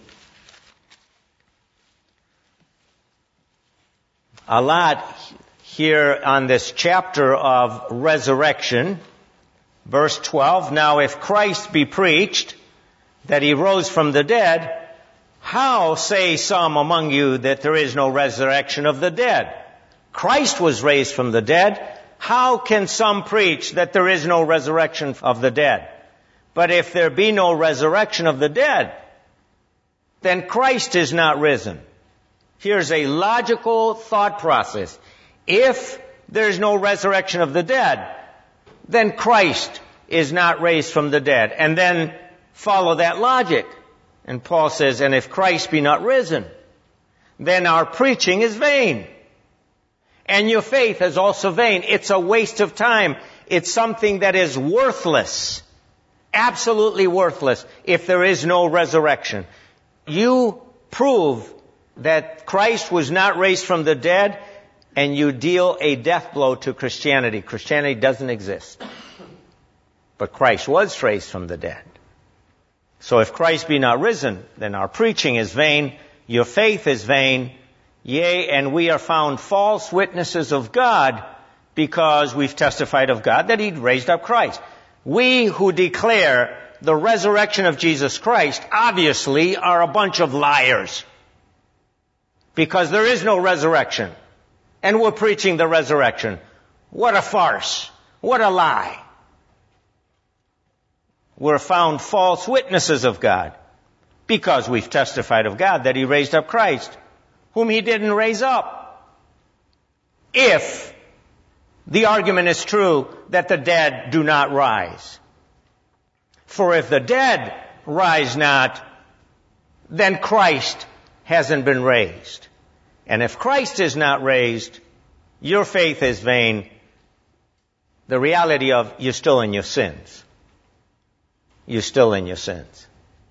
A lot here on this chapter of resurrection. Verse twelve, now if Christ be preached that He rose from the dead, how say some among you that there is no resurrection of the dead? Christ was raised from the dead. How can some preach that there is no resurrection of the dead? But if there be no resurrection of the dead, then Christ is not risen. Here's a logical thought process. If there's no resurrection of the dead, then Christ is not raised from the dead. And then follow that logic. And Paul says, and if Christ be not risen, then our preaching is vain. And your faith is also vain. It's a waste of time. It's something that is worthless. Absolutely worthless if there is no resurrection. You prove that Christ was not raised from the dead, and you deal a death blow to Christianity. Christianity doesn't exist. But Christ was raised from the dead. So if Christ be not risen, then our preaching is vain, your faith is vain, yea, and we are found false witnesses of God because we've testified of God that He raised up Christ. We who declare the resurrection of Jesus Christ obviously are a bunch of liars because there is no resurrection. And we're preaching the resurrection. What a farce. What a lie. We're found false witnesses of God because we've testified of God that He raised up Christ, whom He didn't raise up. If the argument is true that the dead do not rise. For if the dead rise not, then Christ hasn't been raised. And if Christ is not raised, your faith is vain. The reality of you're still in your sins. You're still in your sins.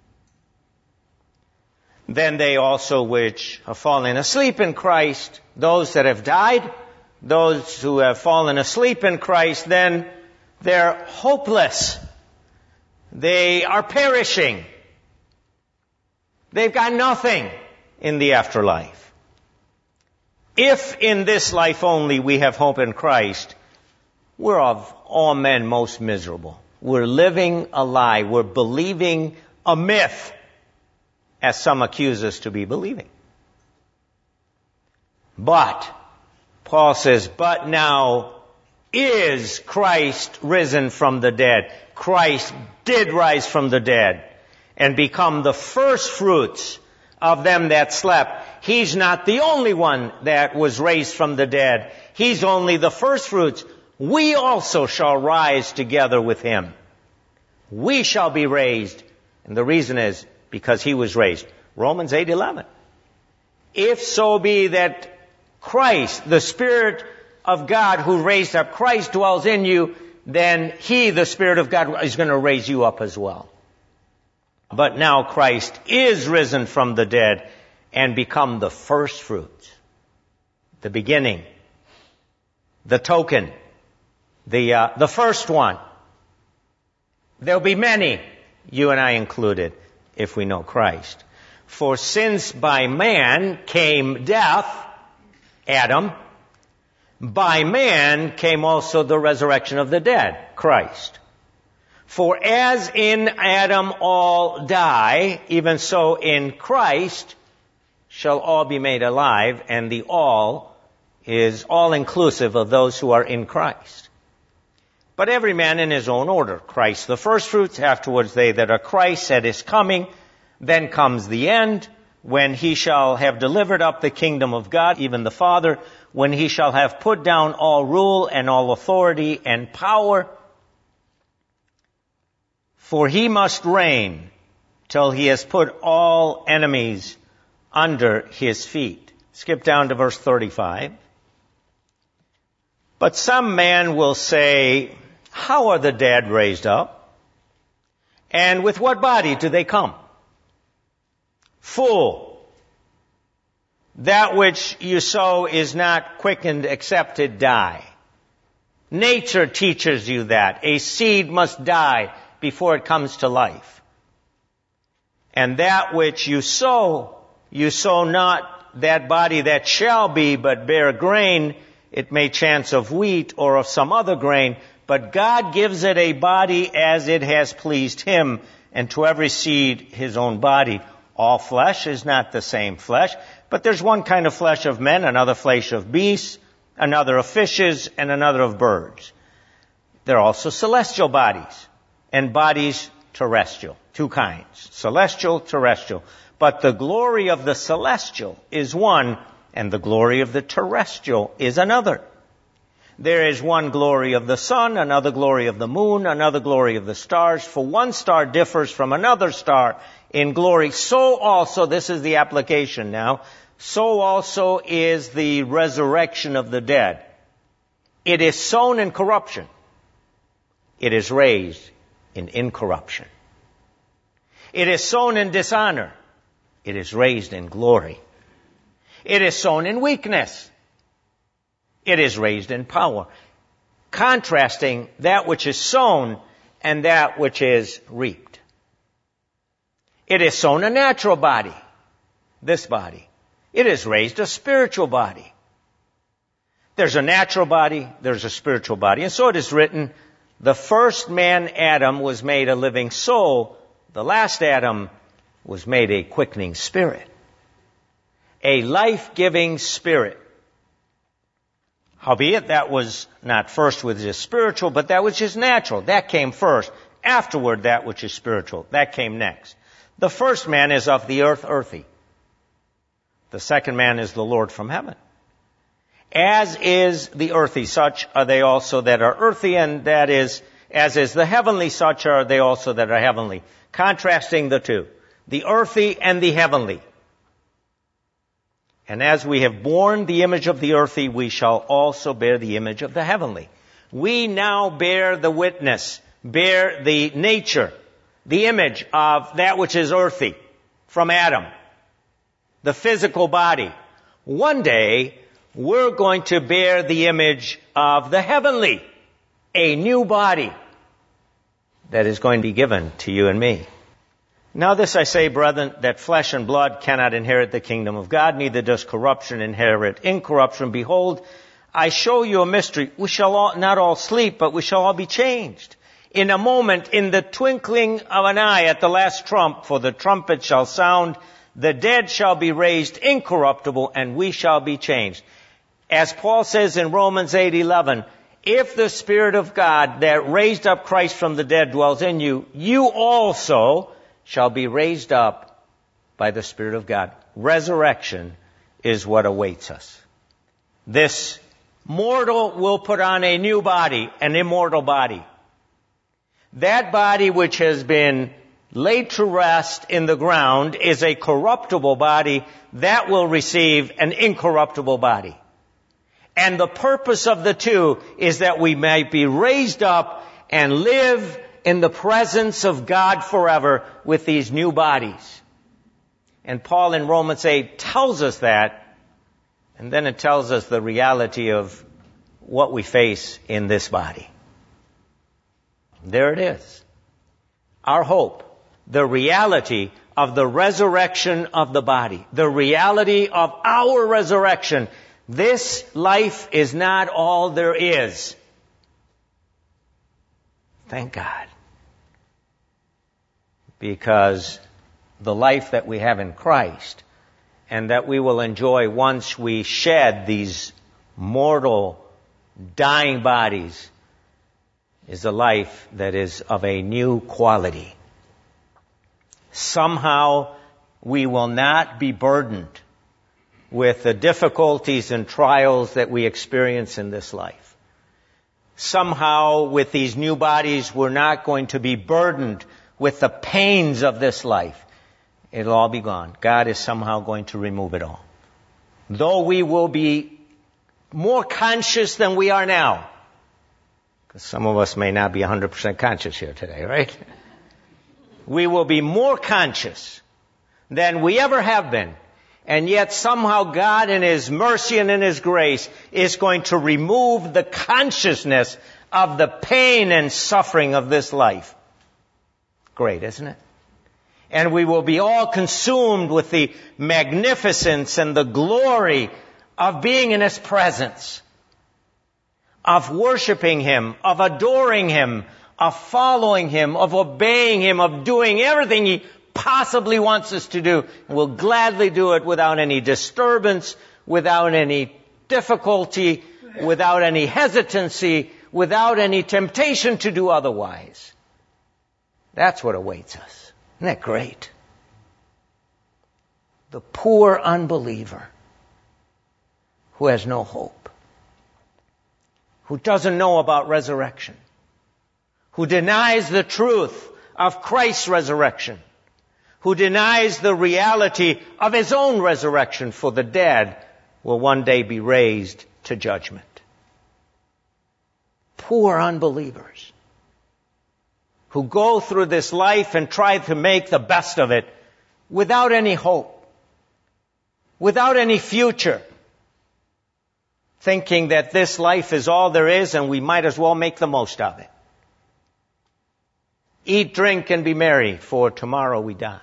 Then they also which have fallen asleep in Christ, those that have died, those who have fallen asleep in Christ, then they're hopeless. They are perishing. They've got nothing in the afterlife. If in this life only we have hope in Christ, we're of all men most miserable. We're living a lie. We're believing a myth, as some accuse us to be believing. But, Paul says, but now is Christ risen from the dead. Christ did rise from the dead and become the first fruits of them that slept. He's not the only one that was raised from the dead. He's only the first fruits. We also shall rise together with Him. We shall be raised. And the reason is because He was raised. Romans eight eleven. If so be that Christ, the Spirit of God who raised up Christ, dwells in you, then He, the Spirit of God, is going to raise you up as well. But now Christ is risen from the dead and become the first fruits, the beginning, the token, the uh, the first one. There'll be many, you and I included, if we know Christ. For since by man came death, Adam, by man came also the resurrection of the dead, Christ. For as in Adam all die, even so in Christ shall all be made alive, and the all is all inclusive of those who are in Christ. But every man in his own order. Christ the firstfruits, afterwards they that are Christ at His coming. Then comes the end, when He shall have delivered up the kingdom of God, even the Father, when He shall have put down all rule and all authority and power. For He must reign till He has put all enemies under His feet. Skip down to verse thirty-five. But some man will say, How are the dead raised up? And with what body do they come? Full. That which you sow is not quickened except to die. Nature teaches you that. A seed must die before it comes to life. And that which you sow, you sow not that body that shall be, but bear grain. It may chance of wheat or of some other grain, but God gives it a body as it has pleased him, and to every seed his own body. All flesh is not the same flesh, but there's one kind of flesh of men, another flesh of beasts, another of fishes, and another of birds. There are also celestial bodies, and bodies terrestrial. Two kinds. Celestial, terrestrial. But the glory of the celestial is one, and the glory of the terrestrial is another. There is one glory of the sun, another glory of the moon, another glory of the stars. For one star differs from another star in glory. So also, this is the application now, so also is the resurrection of the dead. It is sown in corruption. It is raised in incorruption. It is sown in dishonor. It is raised in glory. It is sown in weakness. It is raised in power. Contrasting that which is sown and that which is reaped. It is sown a natural body, this body. It is raised a spiritual body. There's a natural body, there's a spiritual body. And so it is written, the first man, Adam, was made a living soul. The last Adam was made a quickening spirit. A life-giving spirit. Howbeit, that was not first which is spiritual, but that which is natural. That came first. Afterward, that which is spiritual. That came next. The first man is of the earth, earthy. The second man is the Lord from heaven. As is the earthy, such are they also that are earthy, and that is, as is the heavenly, such are they also that are heavenly. Contrasting the two. The earthy and the heavenly. And as we have borne the image of the earthy, we shall also bear the image of the heavenly. We now bear the witness, bear the nature, the image of that which is earthy from Adam, the physical body. One day, we're going to bear the image of the heavenly, a new body that is going to be given to you and me. Now this I say, brethren, that flesh and blood cannot inherit the kingdom of God, neither does corruption inherit incorruption. Behold, I show you a mystery. We shall all, not all sleep, but we shall all be changed. In a moment, in the twinkling of an eye, at the last trump, for the trumpet shall sound, the dead shall be raised incorruptible, and we shall be changed. As Paul says in Romans eight eleven, if the Spirit of God that raised up Christ from the dead dwells in you, you also shall be raised up by the Spirit of God. Resurrection is what awaits us. This mortal will put on a new body, an immortal body. That body which has been laid to rest in the ground is a corruptible body that will receive an incorruptible body. And the purpose of the two is that we might be raised up and live in the presence of God forever with these new bodies. And Paul in Romans eight tells us that, and then it tells us the reality of what we face in this body. There it is. Our hope, the reality of the resurrection of the body, the reality of our resurrection. This life is not all there is. Thank God. Because the life that we have in Christ and that we will enjoy once we shed these mortal, dying bodies is a life that is of a new quality. Somehow we will not be burdened with the difficulties and trials that we experience in this life. Somehow with these new bodies we're not going to be burdened with the pains of this life. It'll all be gone. God is somehow going to remove it all. Though we will be more conscious than we are now, Because some of us may not be one hundred percent conscious here today, right? We will be more conscious than we ever have been. And yet somehow God in His mercy and in His grace is going to remove the consciousness of the pain and suffering of this life. Great, isn't it? And we will be all consumed with the magnificence and the glory of being in His presence, of worshiping Him, of adoring Him, of following Him, of obeying Him, of doing everything He possibly wants us to do. We'll gladly do it without any disturbance, without any difficulty, without any hesitancy, without any temptation to do otherwise. That's what awaits us. Isn't that great? The poor unbeliever who has no hope, who doesn't know about resurrection, who denies the truth of Christ's resurrection, who denies the reality of His own resurrection, for the dead will one day be raised to judgment. Poor unbelievers who go through this life and try to make the best of it without any hope, without any future, thinking that this life is all there is and we might as well make the most of it. Eat, drink, and be merry, for tomorrow we die.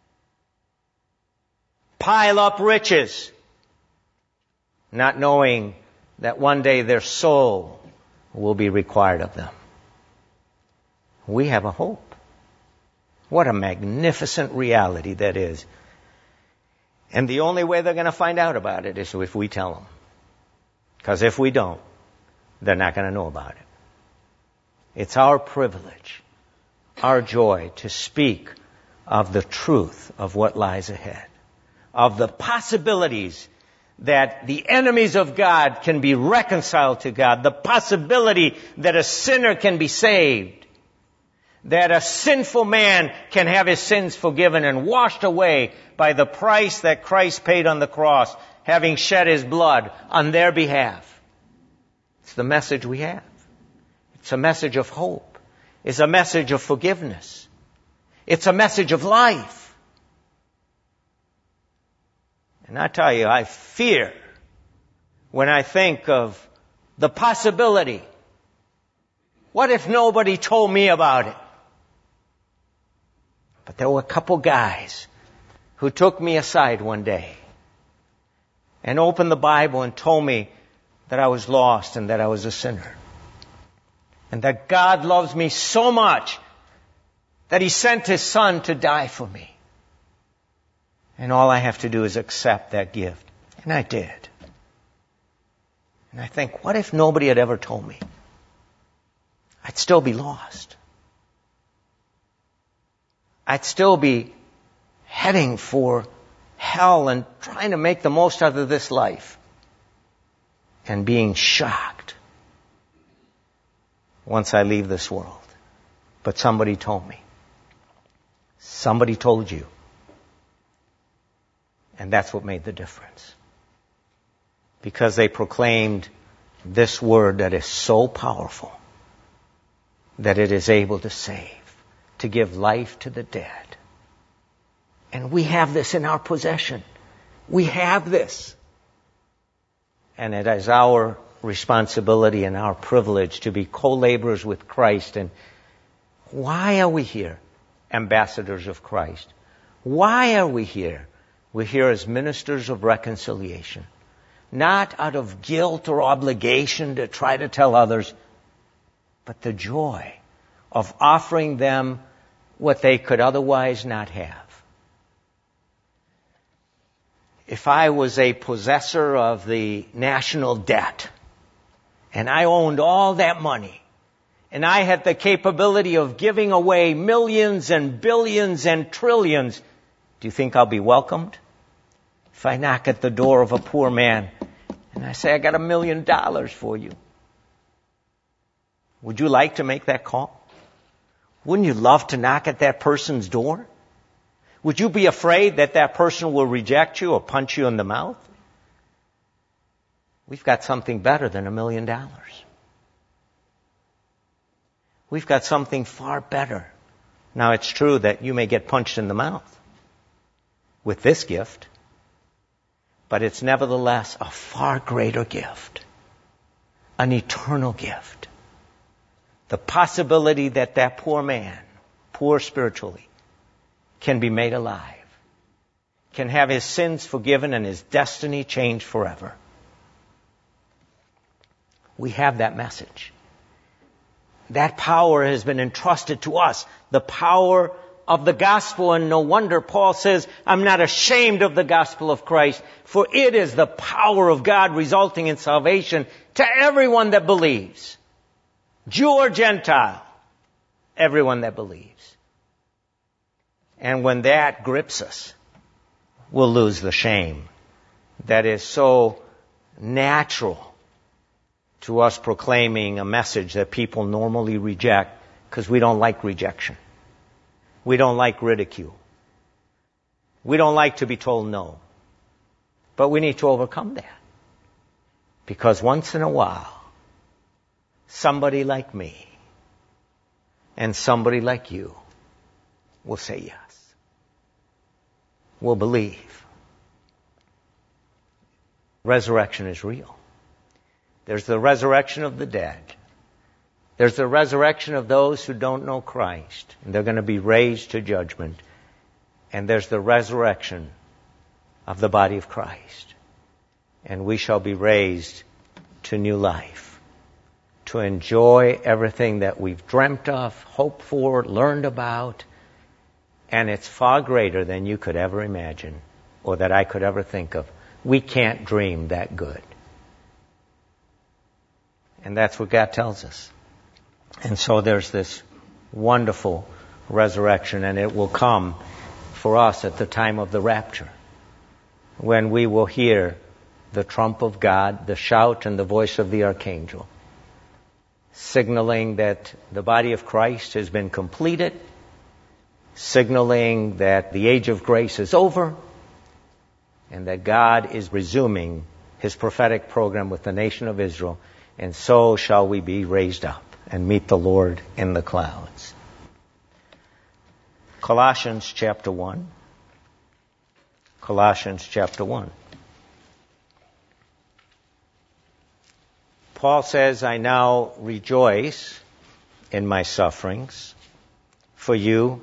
Pile up riches, not knowing that one day their soul will be required of them. We have a hope. What a magnificent reality that is. And the only way they're going to find out about it is if we tell them. Because if we don't, they're not going to know about it. It's our privilege, our joy to speak of the truth of what lies ahead, of the possibilities that the enemies of God can be reconciled to God, the possibility that a sinner can be saved, that a sinful man can have his sins forgiven and washed away by the price that Christ paid on the cross, having shed His blood on their behalf. It's the message we have. It's a message of hope. It's a message of forgiveness. It's a message of life. And I tell you, I fear when I think of the possibility. What if nobody told me about it? But there were a couple guys who took me aside one day and opened the Bible and told me that I was lost and that I was a sinner. And that God loves me so much that He sent His Son to die for me. And all I have to do is accept that gift. And I did. And I think, what if nobody had ever told me? I'd still be lost. I'd still be heading for hell and trying to make the most out of this life. And being shocked once I leave this world. But somebody told me. Somebody told you. And that's what made the difference. Because they proclaimed this word that is so powerful that it is able to save, to give life to the dead. And we have this in our possession. We have this. And it is our responsibility and our privilege to be co-laborers with Christ. And why are we here? Ambassadors of Christ. Why are we here? We're here as ministers of reconciliation. Not out of guilt or obligation to try to tell others, but the joy of offering them what they could otherwise not have. If I was a possessor of the national debt, and I owned all that money, and I had the capability of giving away millions and billions and trillions, do you think I'll be welcomed? If I knock at the door of a poor man and I say, I got a million dollars for you, would you like to make that call? Wouldn't you love to knock at that person's door? Would you be afraid that that person will reject you or punch you in the mouth? We've got something better than a million dollars. We've got something far better. Now, it's true that you may get punched in the mouth with this gift, but it's nevertheless a far greater gift, an eternal gift. The possibility that that poor man, poor spiritually, can be made alive, can have his sins forgiven and his destiny changed forever. We have that message. That power has been entrusted to us, the power of the gospel, and no wonder Paul says, I'm not ashamed of the gospel of Christ, for it is the power of God resulting in salvation to everyone that believes, Jew or Gentile, everyone that believes. And when that grips us, we'll lose the shame that is so natural to us proclaiming a message that people normally reject because we don't like rejection. We don't like ridicule. We don't like to be told no. But we need to overcome that. Because once in a while, somebody like me and somebody like you will say yes. Will believe. Resurrection is real. There's the resurrection of the dead. There's the resurrection of those who don't know Christ, and they're going to be raised to judgment. And there's the resurrection of the body of Christ. And we shall be raised to new life, to enjoy everything that we've dreamt of, hoped for, learned about. And it's far greater than you could ever imagine or that I could ever think of. We can't dream that good. And that's what God tells us. And so there's this wonderful resurrection, and it will come for us at the time of the rapture, when we will hear the trump of God, the shout and the voice of the archangel, signaling that the body of Christ has been completed, signaling that the age of grace is over, and that God is resuming His prophetic program with the nation of Israel, and so shall we be raised up and meet the Lord in the clouds. Colossians chapter one. Colossians chapter one. Paul says, I now rejoice in my sufferings for you,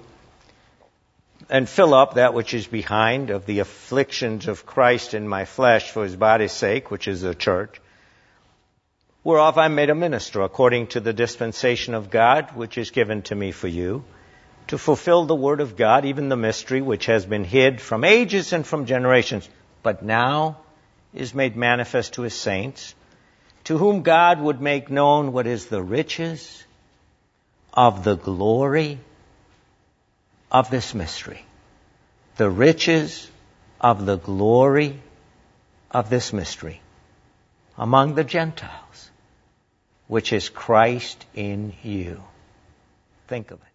and fill up that which is behind of the afflictions of Christ in my flesh for His body's sake, which is the church, whereof I made a minister according to the dispensation of God, which is given to me for you, to fulfill the word of God, even the mystery which has been hid from ages and from generations, but now is made manifest to His saints, to whom God would make known what is the riches of the glory of this mystery. The riches of the glory of this mystery among the Gentiles, which is Christ in you. Think of it.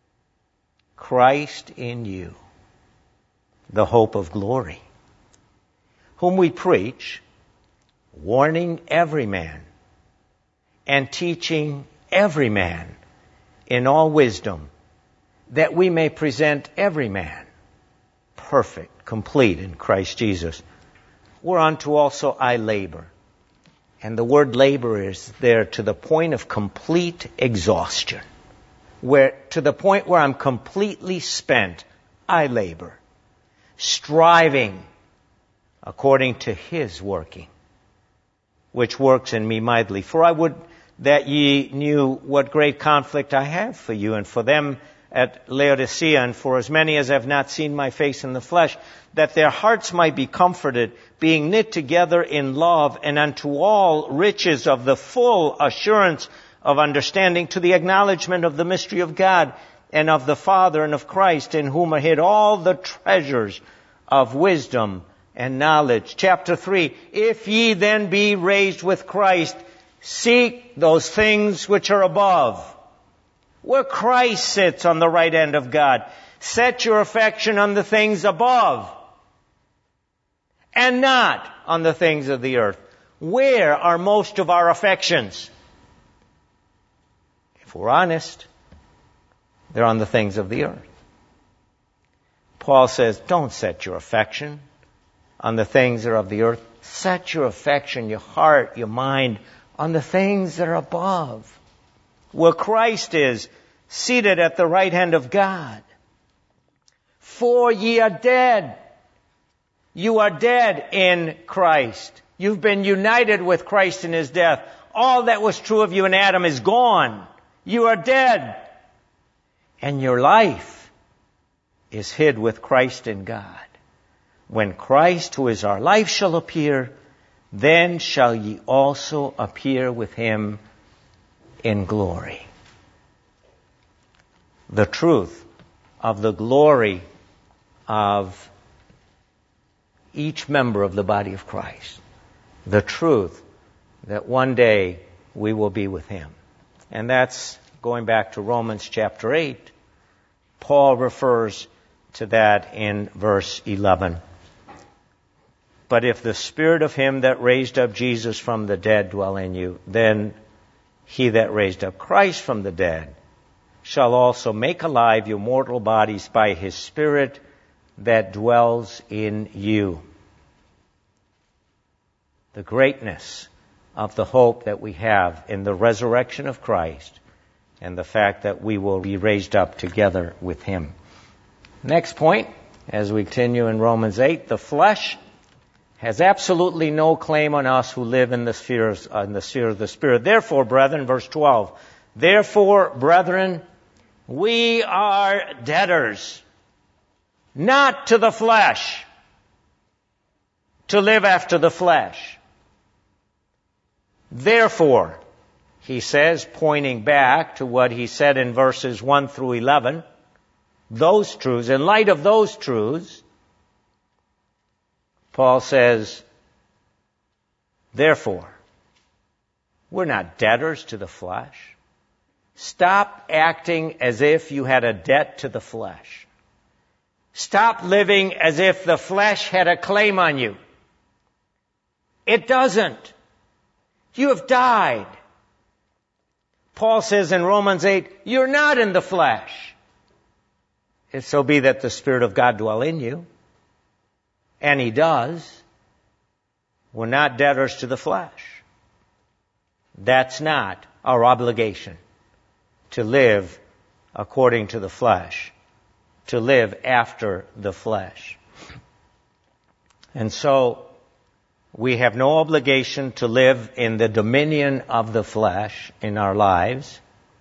Christ in you, the hope of glory, whom we preach, warning every man and teaching every man in all wisdom, that we may present every man perfect, complete in Christ Jesus, whereunto also I labor. And the word labor is there to the point of complete exhaustion, where to the point where I'm completely spent, I labor, striving according to His working, which works in me mightily. For I would that ye knew what great conflict I have for you and for them at Laodicea, and for as many as have not seen my face in the flesh, that their hearts might be comforted, being knit together in love, and unto all riches of the full assurance of understanding, to the acknowledgement of the mystery of God, and of the Father, and of Christ, in whom are hid all the treasures of wisdom and knowledge. Chapter three, if ye then be raised with Christ, seek those things which are above, where Christ sits on the right hand of God. Set your affection on the things above, and not on the things of the earth. Where are most of our affections? If we're honest, They're on the things of the earth. Paul says, don't set your affection on the things that are of the earth. Set your affection, your heart, your mind on the things that are above, where Christ is, seated at the right hand of God. For ye are dead. You are dead in Christ. You've been united with Christ in His death. All that was true of you in Adam is gone. You are dead. And your life is hid with Christ in God. When Christ, who is our life, shall appear, then shall ye also appear with Him in glory. The truth of the glory of each member of the body of Christ. The truth that one day we will be with Him. And that's going back to Romans chapter eight. Paul refers to that in verse eleven. But if the Spirit of Him that raised up Jesus from the dead dwell in you, then He that raised up Christ from the dead shall also make alive your mortal bodies by His Spirit that dwells in you. The greatness of the hope that we have in the resurrection of Christ and the fact that we will be raised up together with Him. Next point, as we continue in Romans eight, the flesh has absolutely no claim on us who live in the spheres, uh, in the sphere of the Spirit. Therefore, brethren, verse twelve, therefore, brethren, we are debtors, not to the flesh, to live after the flesh. Therefore, he says, pointing back to what he said in verses one through eleven, those truths, in light of those truths, Paul says, therefore, we're not debtors to the flesh. Stop acting as if you had a debt to the flesh. Stop living as if the flesh had a claim on you. It doesn't. You have died. Paul says in Romans eight, you're not in the flesh. If so be that the Spirit of God dwell in you. And He does. We're not debtors to the flesh. That's not our obligation, to live according to the flesh, to live after the flesh. And so, we have no obligation to live in the dominion of the flesh in our lives.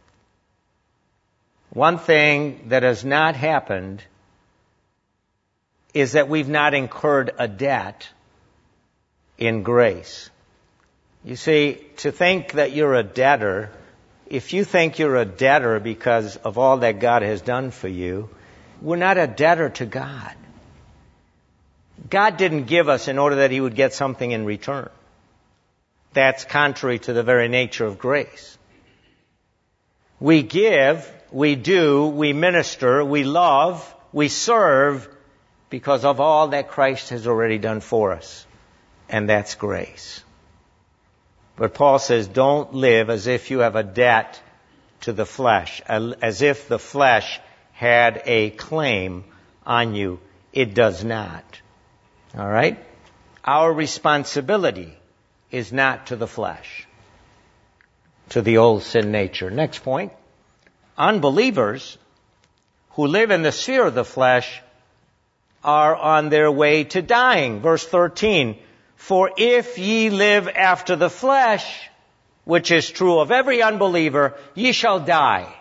One thing that has not happened is that we've not incurred a debt in grace. You see, to think that you're a debtor, if you think you're a debtor because of all that God has done for you, we're not a debtor to God. God didn't give us in order that He would get something in return. That's contrary to the very nature of grace. We give, we do, we minister, we love, we serve because of all that Christ has already done for us. And that's grace. But Paul says, don't live as if you have a debt to the flesh, as if the flesh had a claim on you. It does not. All right? Our responsibility is not to the flesh, to the old sin nature. Next point. Unbelievers who live in the sphere of the flesh are on their way to dying. Verse thirteen. For if ye live after the flesh, which is true of every unbeliever, ye shall die.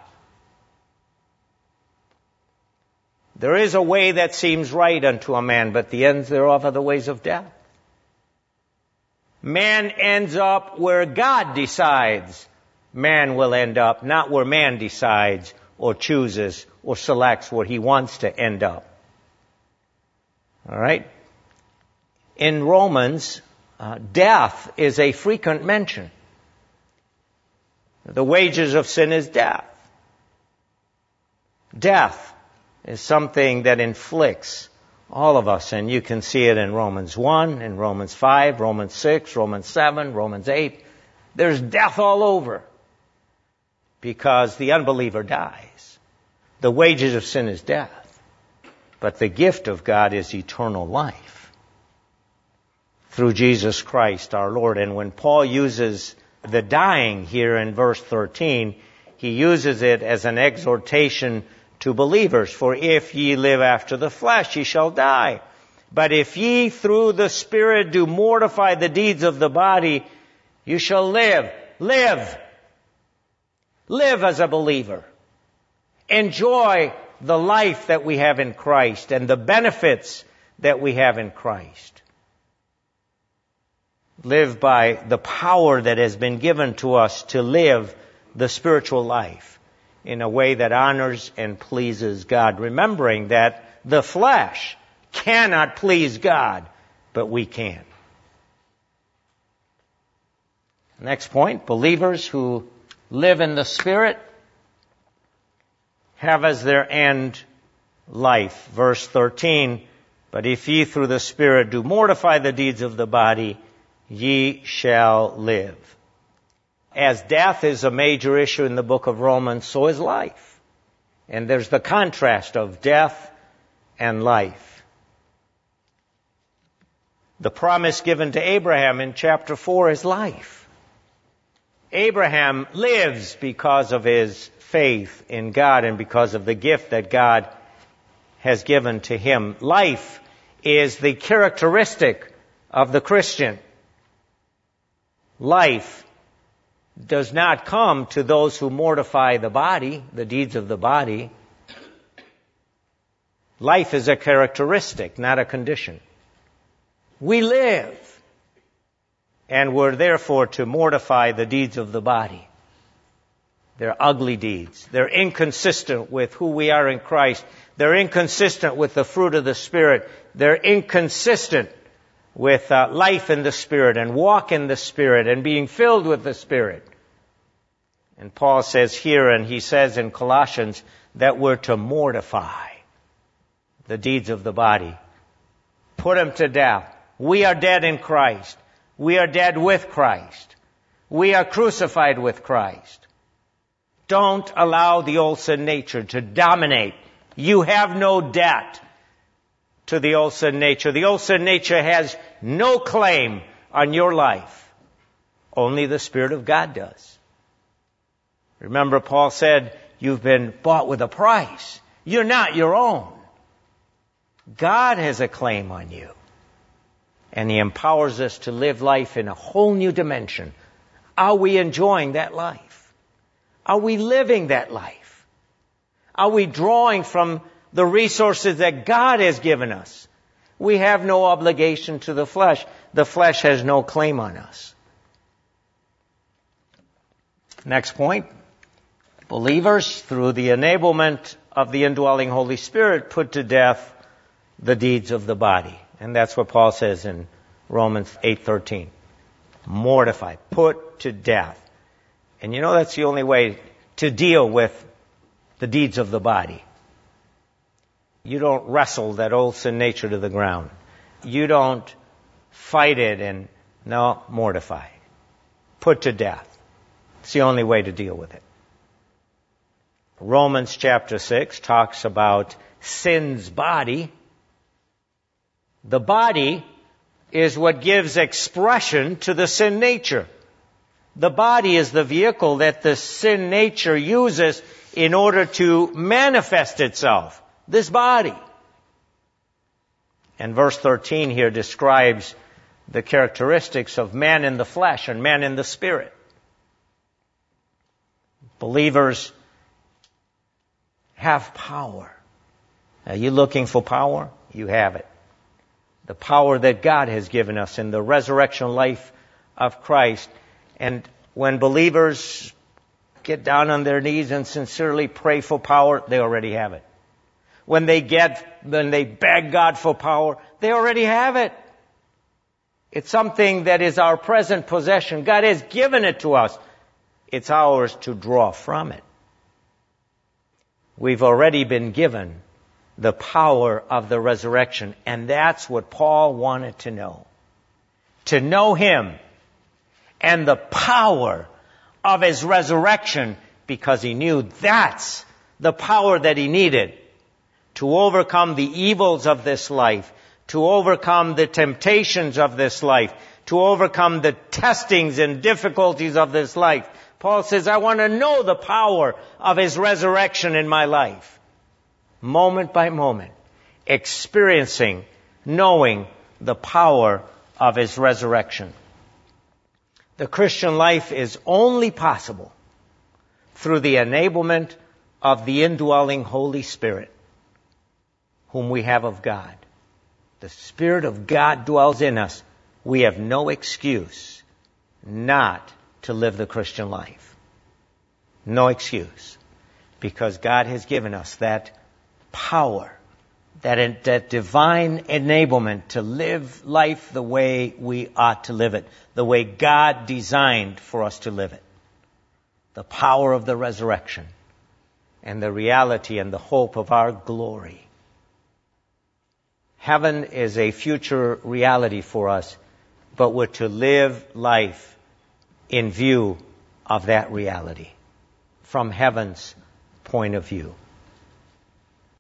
There is a way that seems right unto a man, but the ends thereof are the ways of death. Man ends up where God decides man will end up, not where man decides or chooses or selects where he wants to end up. All right? In Romans, uh, death is a frequent mention. The wages of sin is death. Death is something that inflicts all of us, and you can see it in Romans one, in Romans five, Romans six, Romans seven, Romans eight. There's death all over because the unbeliever dies. The wages of sin is death, but the gift of God is eternal life through Jesus Christ our Lord. And when Paul uses the dying here in verse thirteen, he uses it as an exhortation to believers. For if ye live after the flesh, ye shall die. But if ye through the Spirit do mortify the deeds of the body, you shall live. Live. Live as a believer. Enjoy the life that we have in Christ and the benefits that we have in Christ. Live by the power that has been given to us to live the spiritual life in a way that honors and pleases God, remembering that the flesh cannot please God, but we can. Next point, believers who live in the Spirit have as their end life. Verse thirteen, but if ye through the Spirit do mortify the deeds of the body, ye shall live. As death is a major issue in the book of Romans, so is life. And there's the contrast of death and life. The promise given to Abraham in chapter four is life. Abraham lives because of his faith in God and because of the gift that God has given to him. Life is the characteristic of the Christian. Life does not come to those who mortify the body, the deeds of the body. Life is a characteristic, not a condition. We live, and we're therefore to mortify the deeds of the body. They're ugly deeds. They're inconsistent with who we are in Christ. They're inconsistent with the fruit of the Spirit. They're inconsistent with uh, life in the Spirit and walk in the Spirit and being filled with the Spirit. And Paul says here, and he says in Colossians, that we're to mortify the deeds of the body. Put them to death. We are dead in Christ. We are dead with Christ. We are crucified with Christ. Don't allow the old sin nature to dominate. You have no debt to the old sin nature. The old sin nature has no claim on your life. Only the Spirit of God does. Remember, Paul said, you've been bought with a price. You're not your own. God has a claim on you. And He empowers us to live life in a whole new dimension. Are we enjoying that life? Are we living that life? Are we drawing from the resources that God has given us? We have no obligation to the flesh. The flesh has no claim on us. Next point. Believers, through the enablement of the indwelling Holy Spirit, put to death the deeds of the body. And that's what Paul says in Romans eight thirteen. Mortify, put to death. And you know that's the only way to deal with the deeds of the body. You don't wrestle that old sin nature to the ground. You don't fight it and, no, mortify. Put to death. It's the only way to deal with it. Romans chapter six talks about sin's body. The body is what gives expression to the sin nature. The body is the vehicle that the sin nature uses in order to manifest itself. This body. And verse thirteen here describes the characteristics of man in the flesh and man in the spirit. Believers have power. Are you looking for power? You have it. The power that God has given us in the resurrection life of Christ. And when believers get down on their knees and sincerely pray for power, they already have it. When they get, when they beg God for power, they already have it. It's something that is our present possession. God has given it to us. It's ours to draw from it. We've already been given the power of the resurrection. And that's what Paul wanted to know. To know Him and the power of His resurrection, because he knew that's the power that he needed to overcome the evils of this life, to overcome the temptations of this life, to overcome the testings and difficulties of this life. Paul says, I want to know the power of his resurrection in my life. Moment by moment, experiencing, knowing the power of his resurrection. The Christian life is only possible through the enablement of the indwelling Holy Spirit, whom we have of God. The Spirit of God dwells in us. We have no excuse not to live the Christian life. No excuse. Because God has given us that power, that, that divine enablement to live life the way we ought to live it, the way God designed for us to live it. The power of the resurrection and the reality and the hope of our glory. Heaven is a future reality for us, but we're to live life in view of that reality, from heaven's point of view.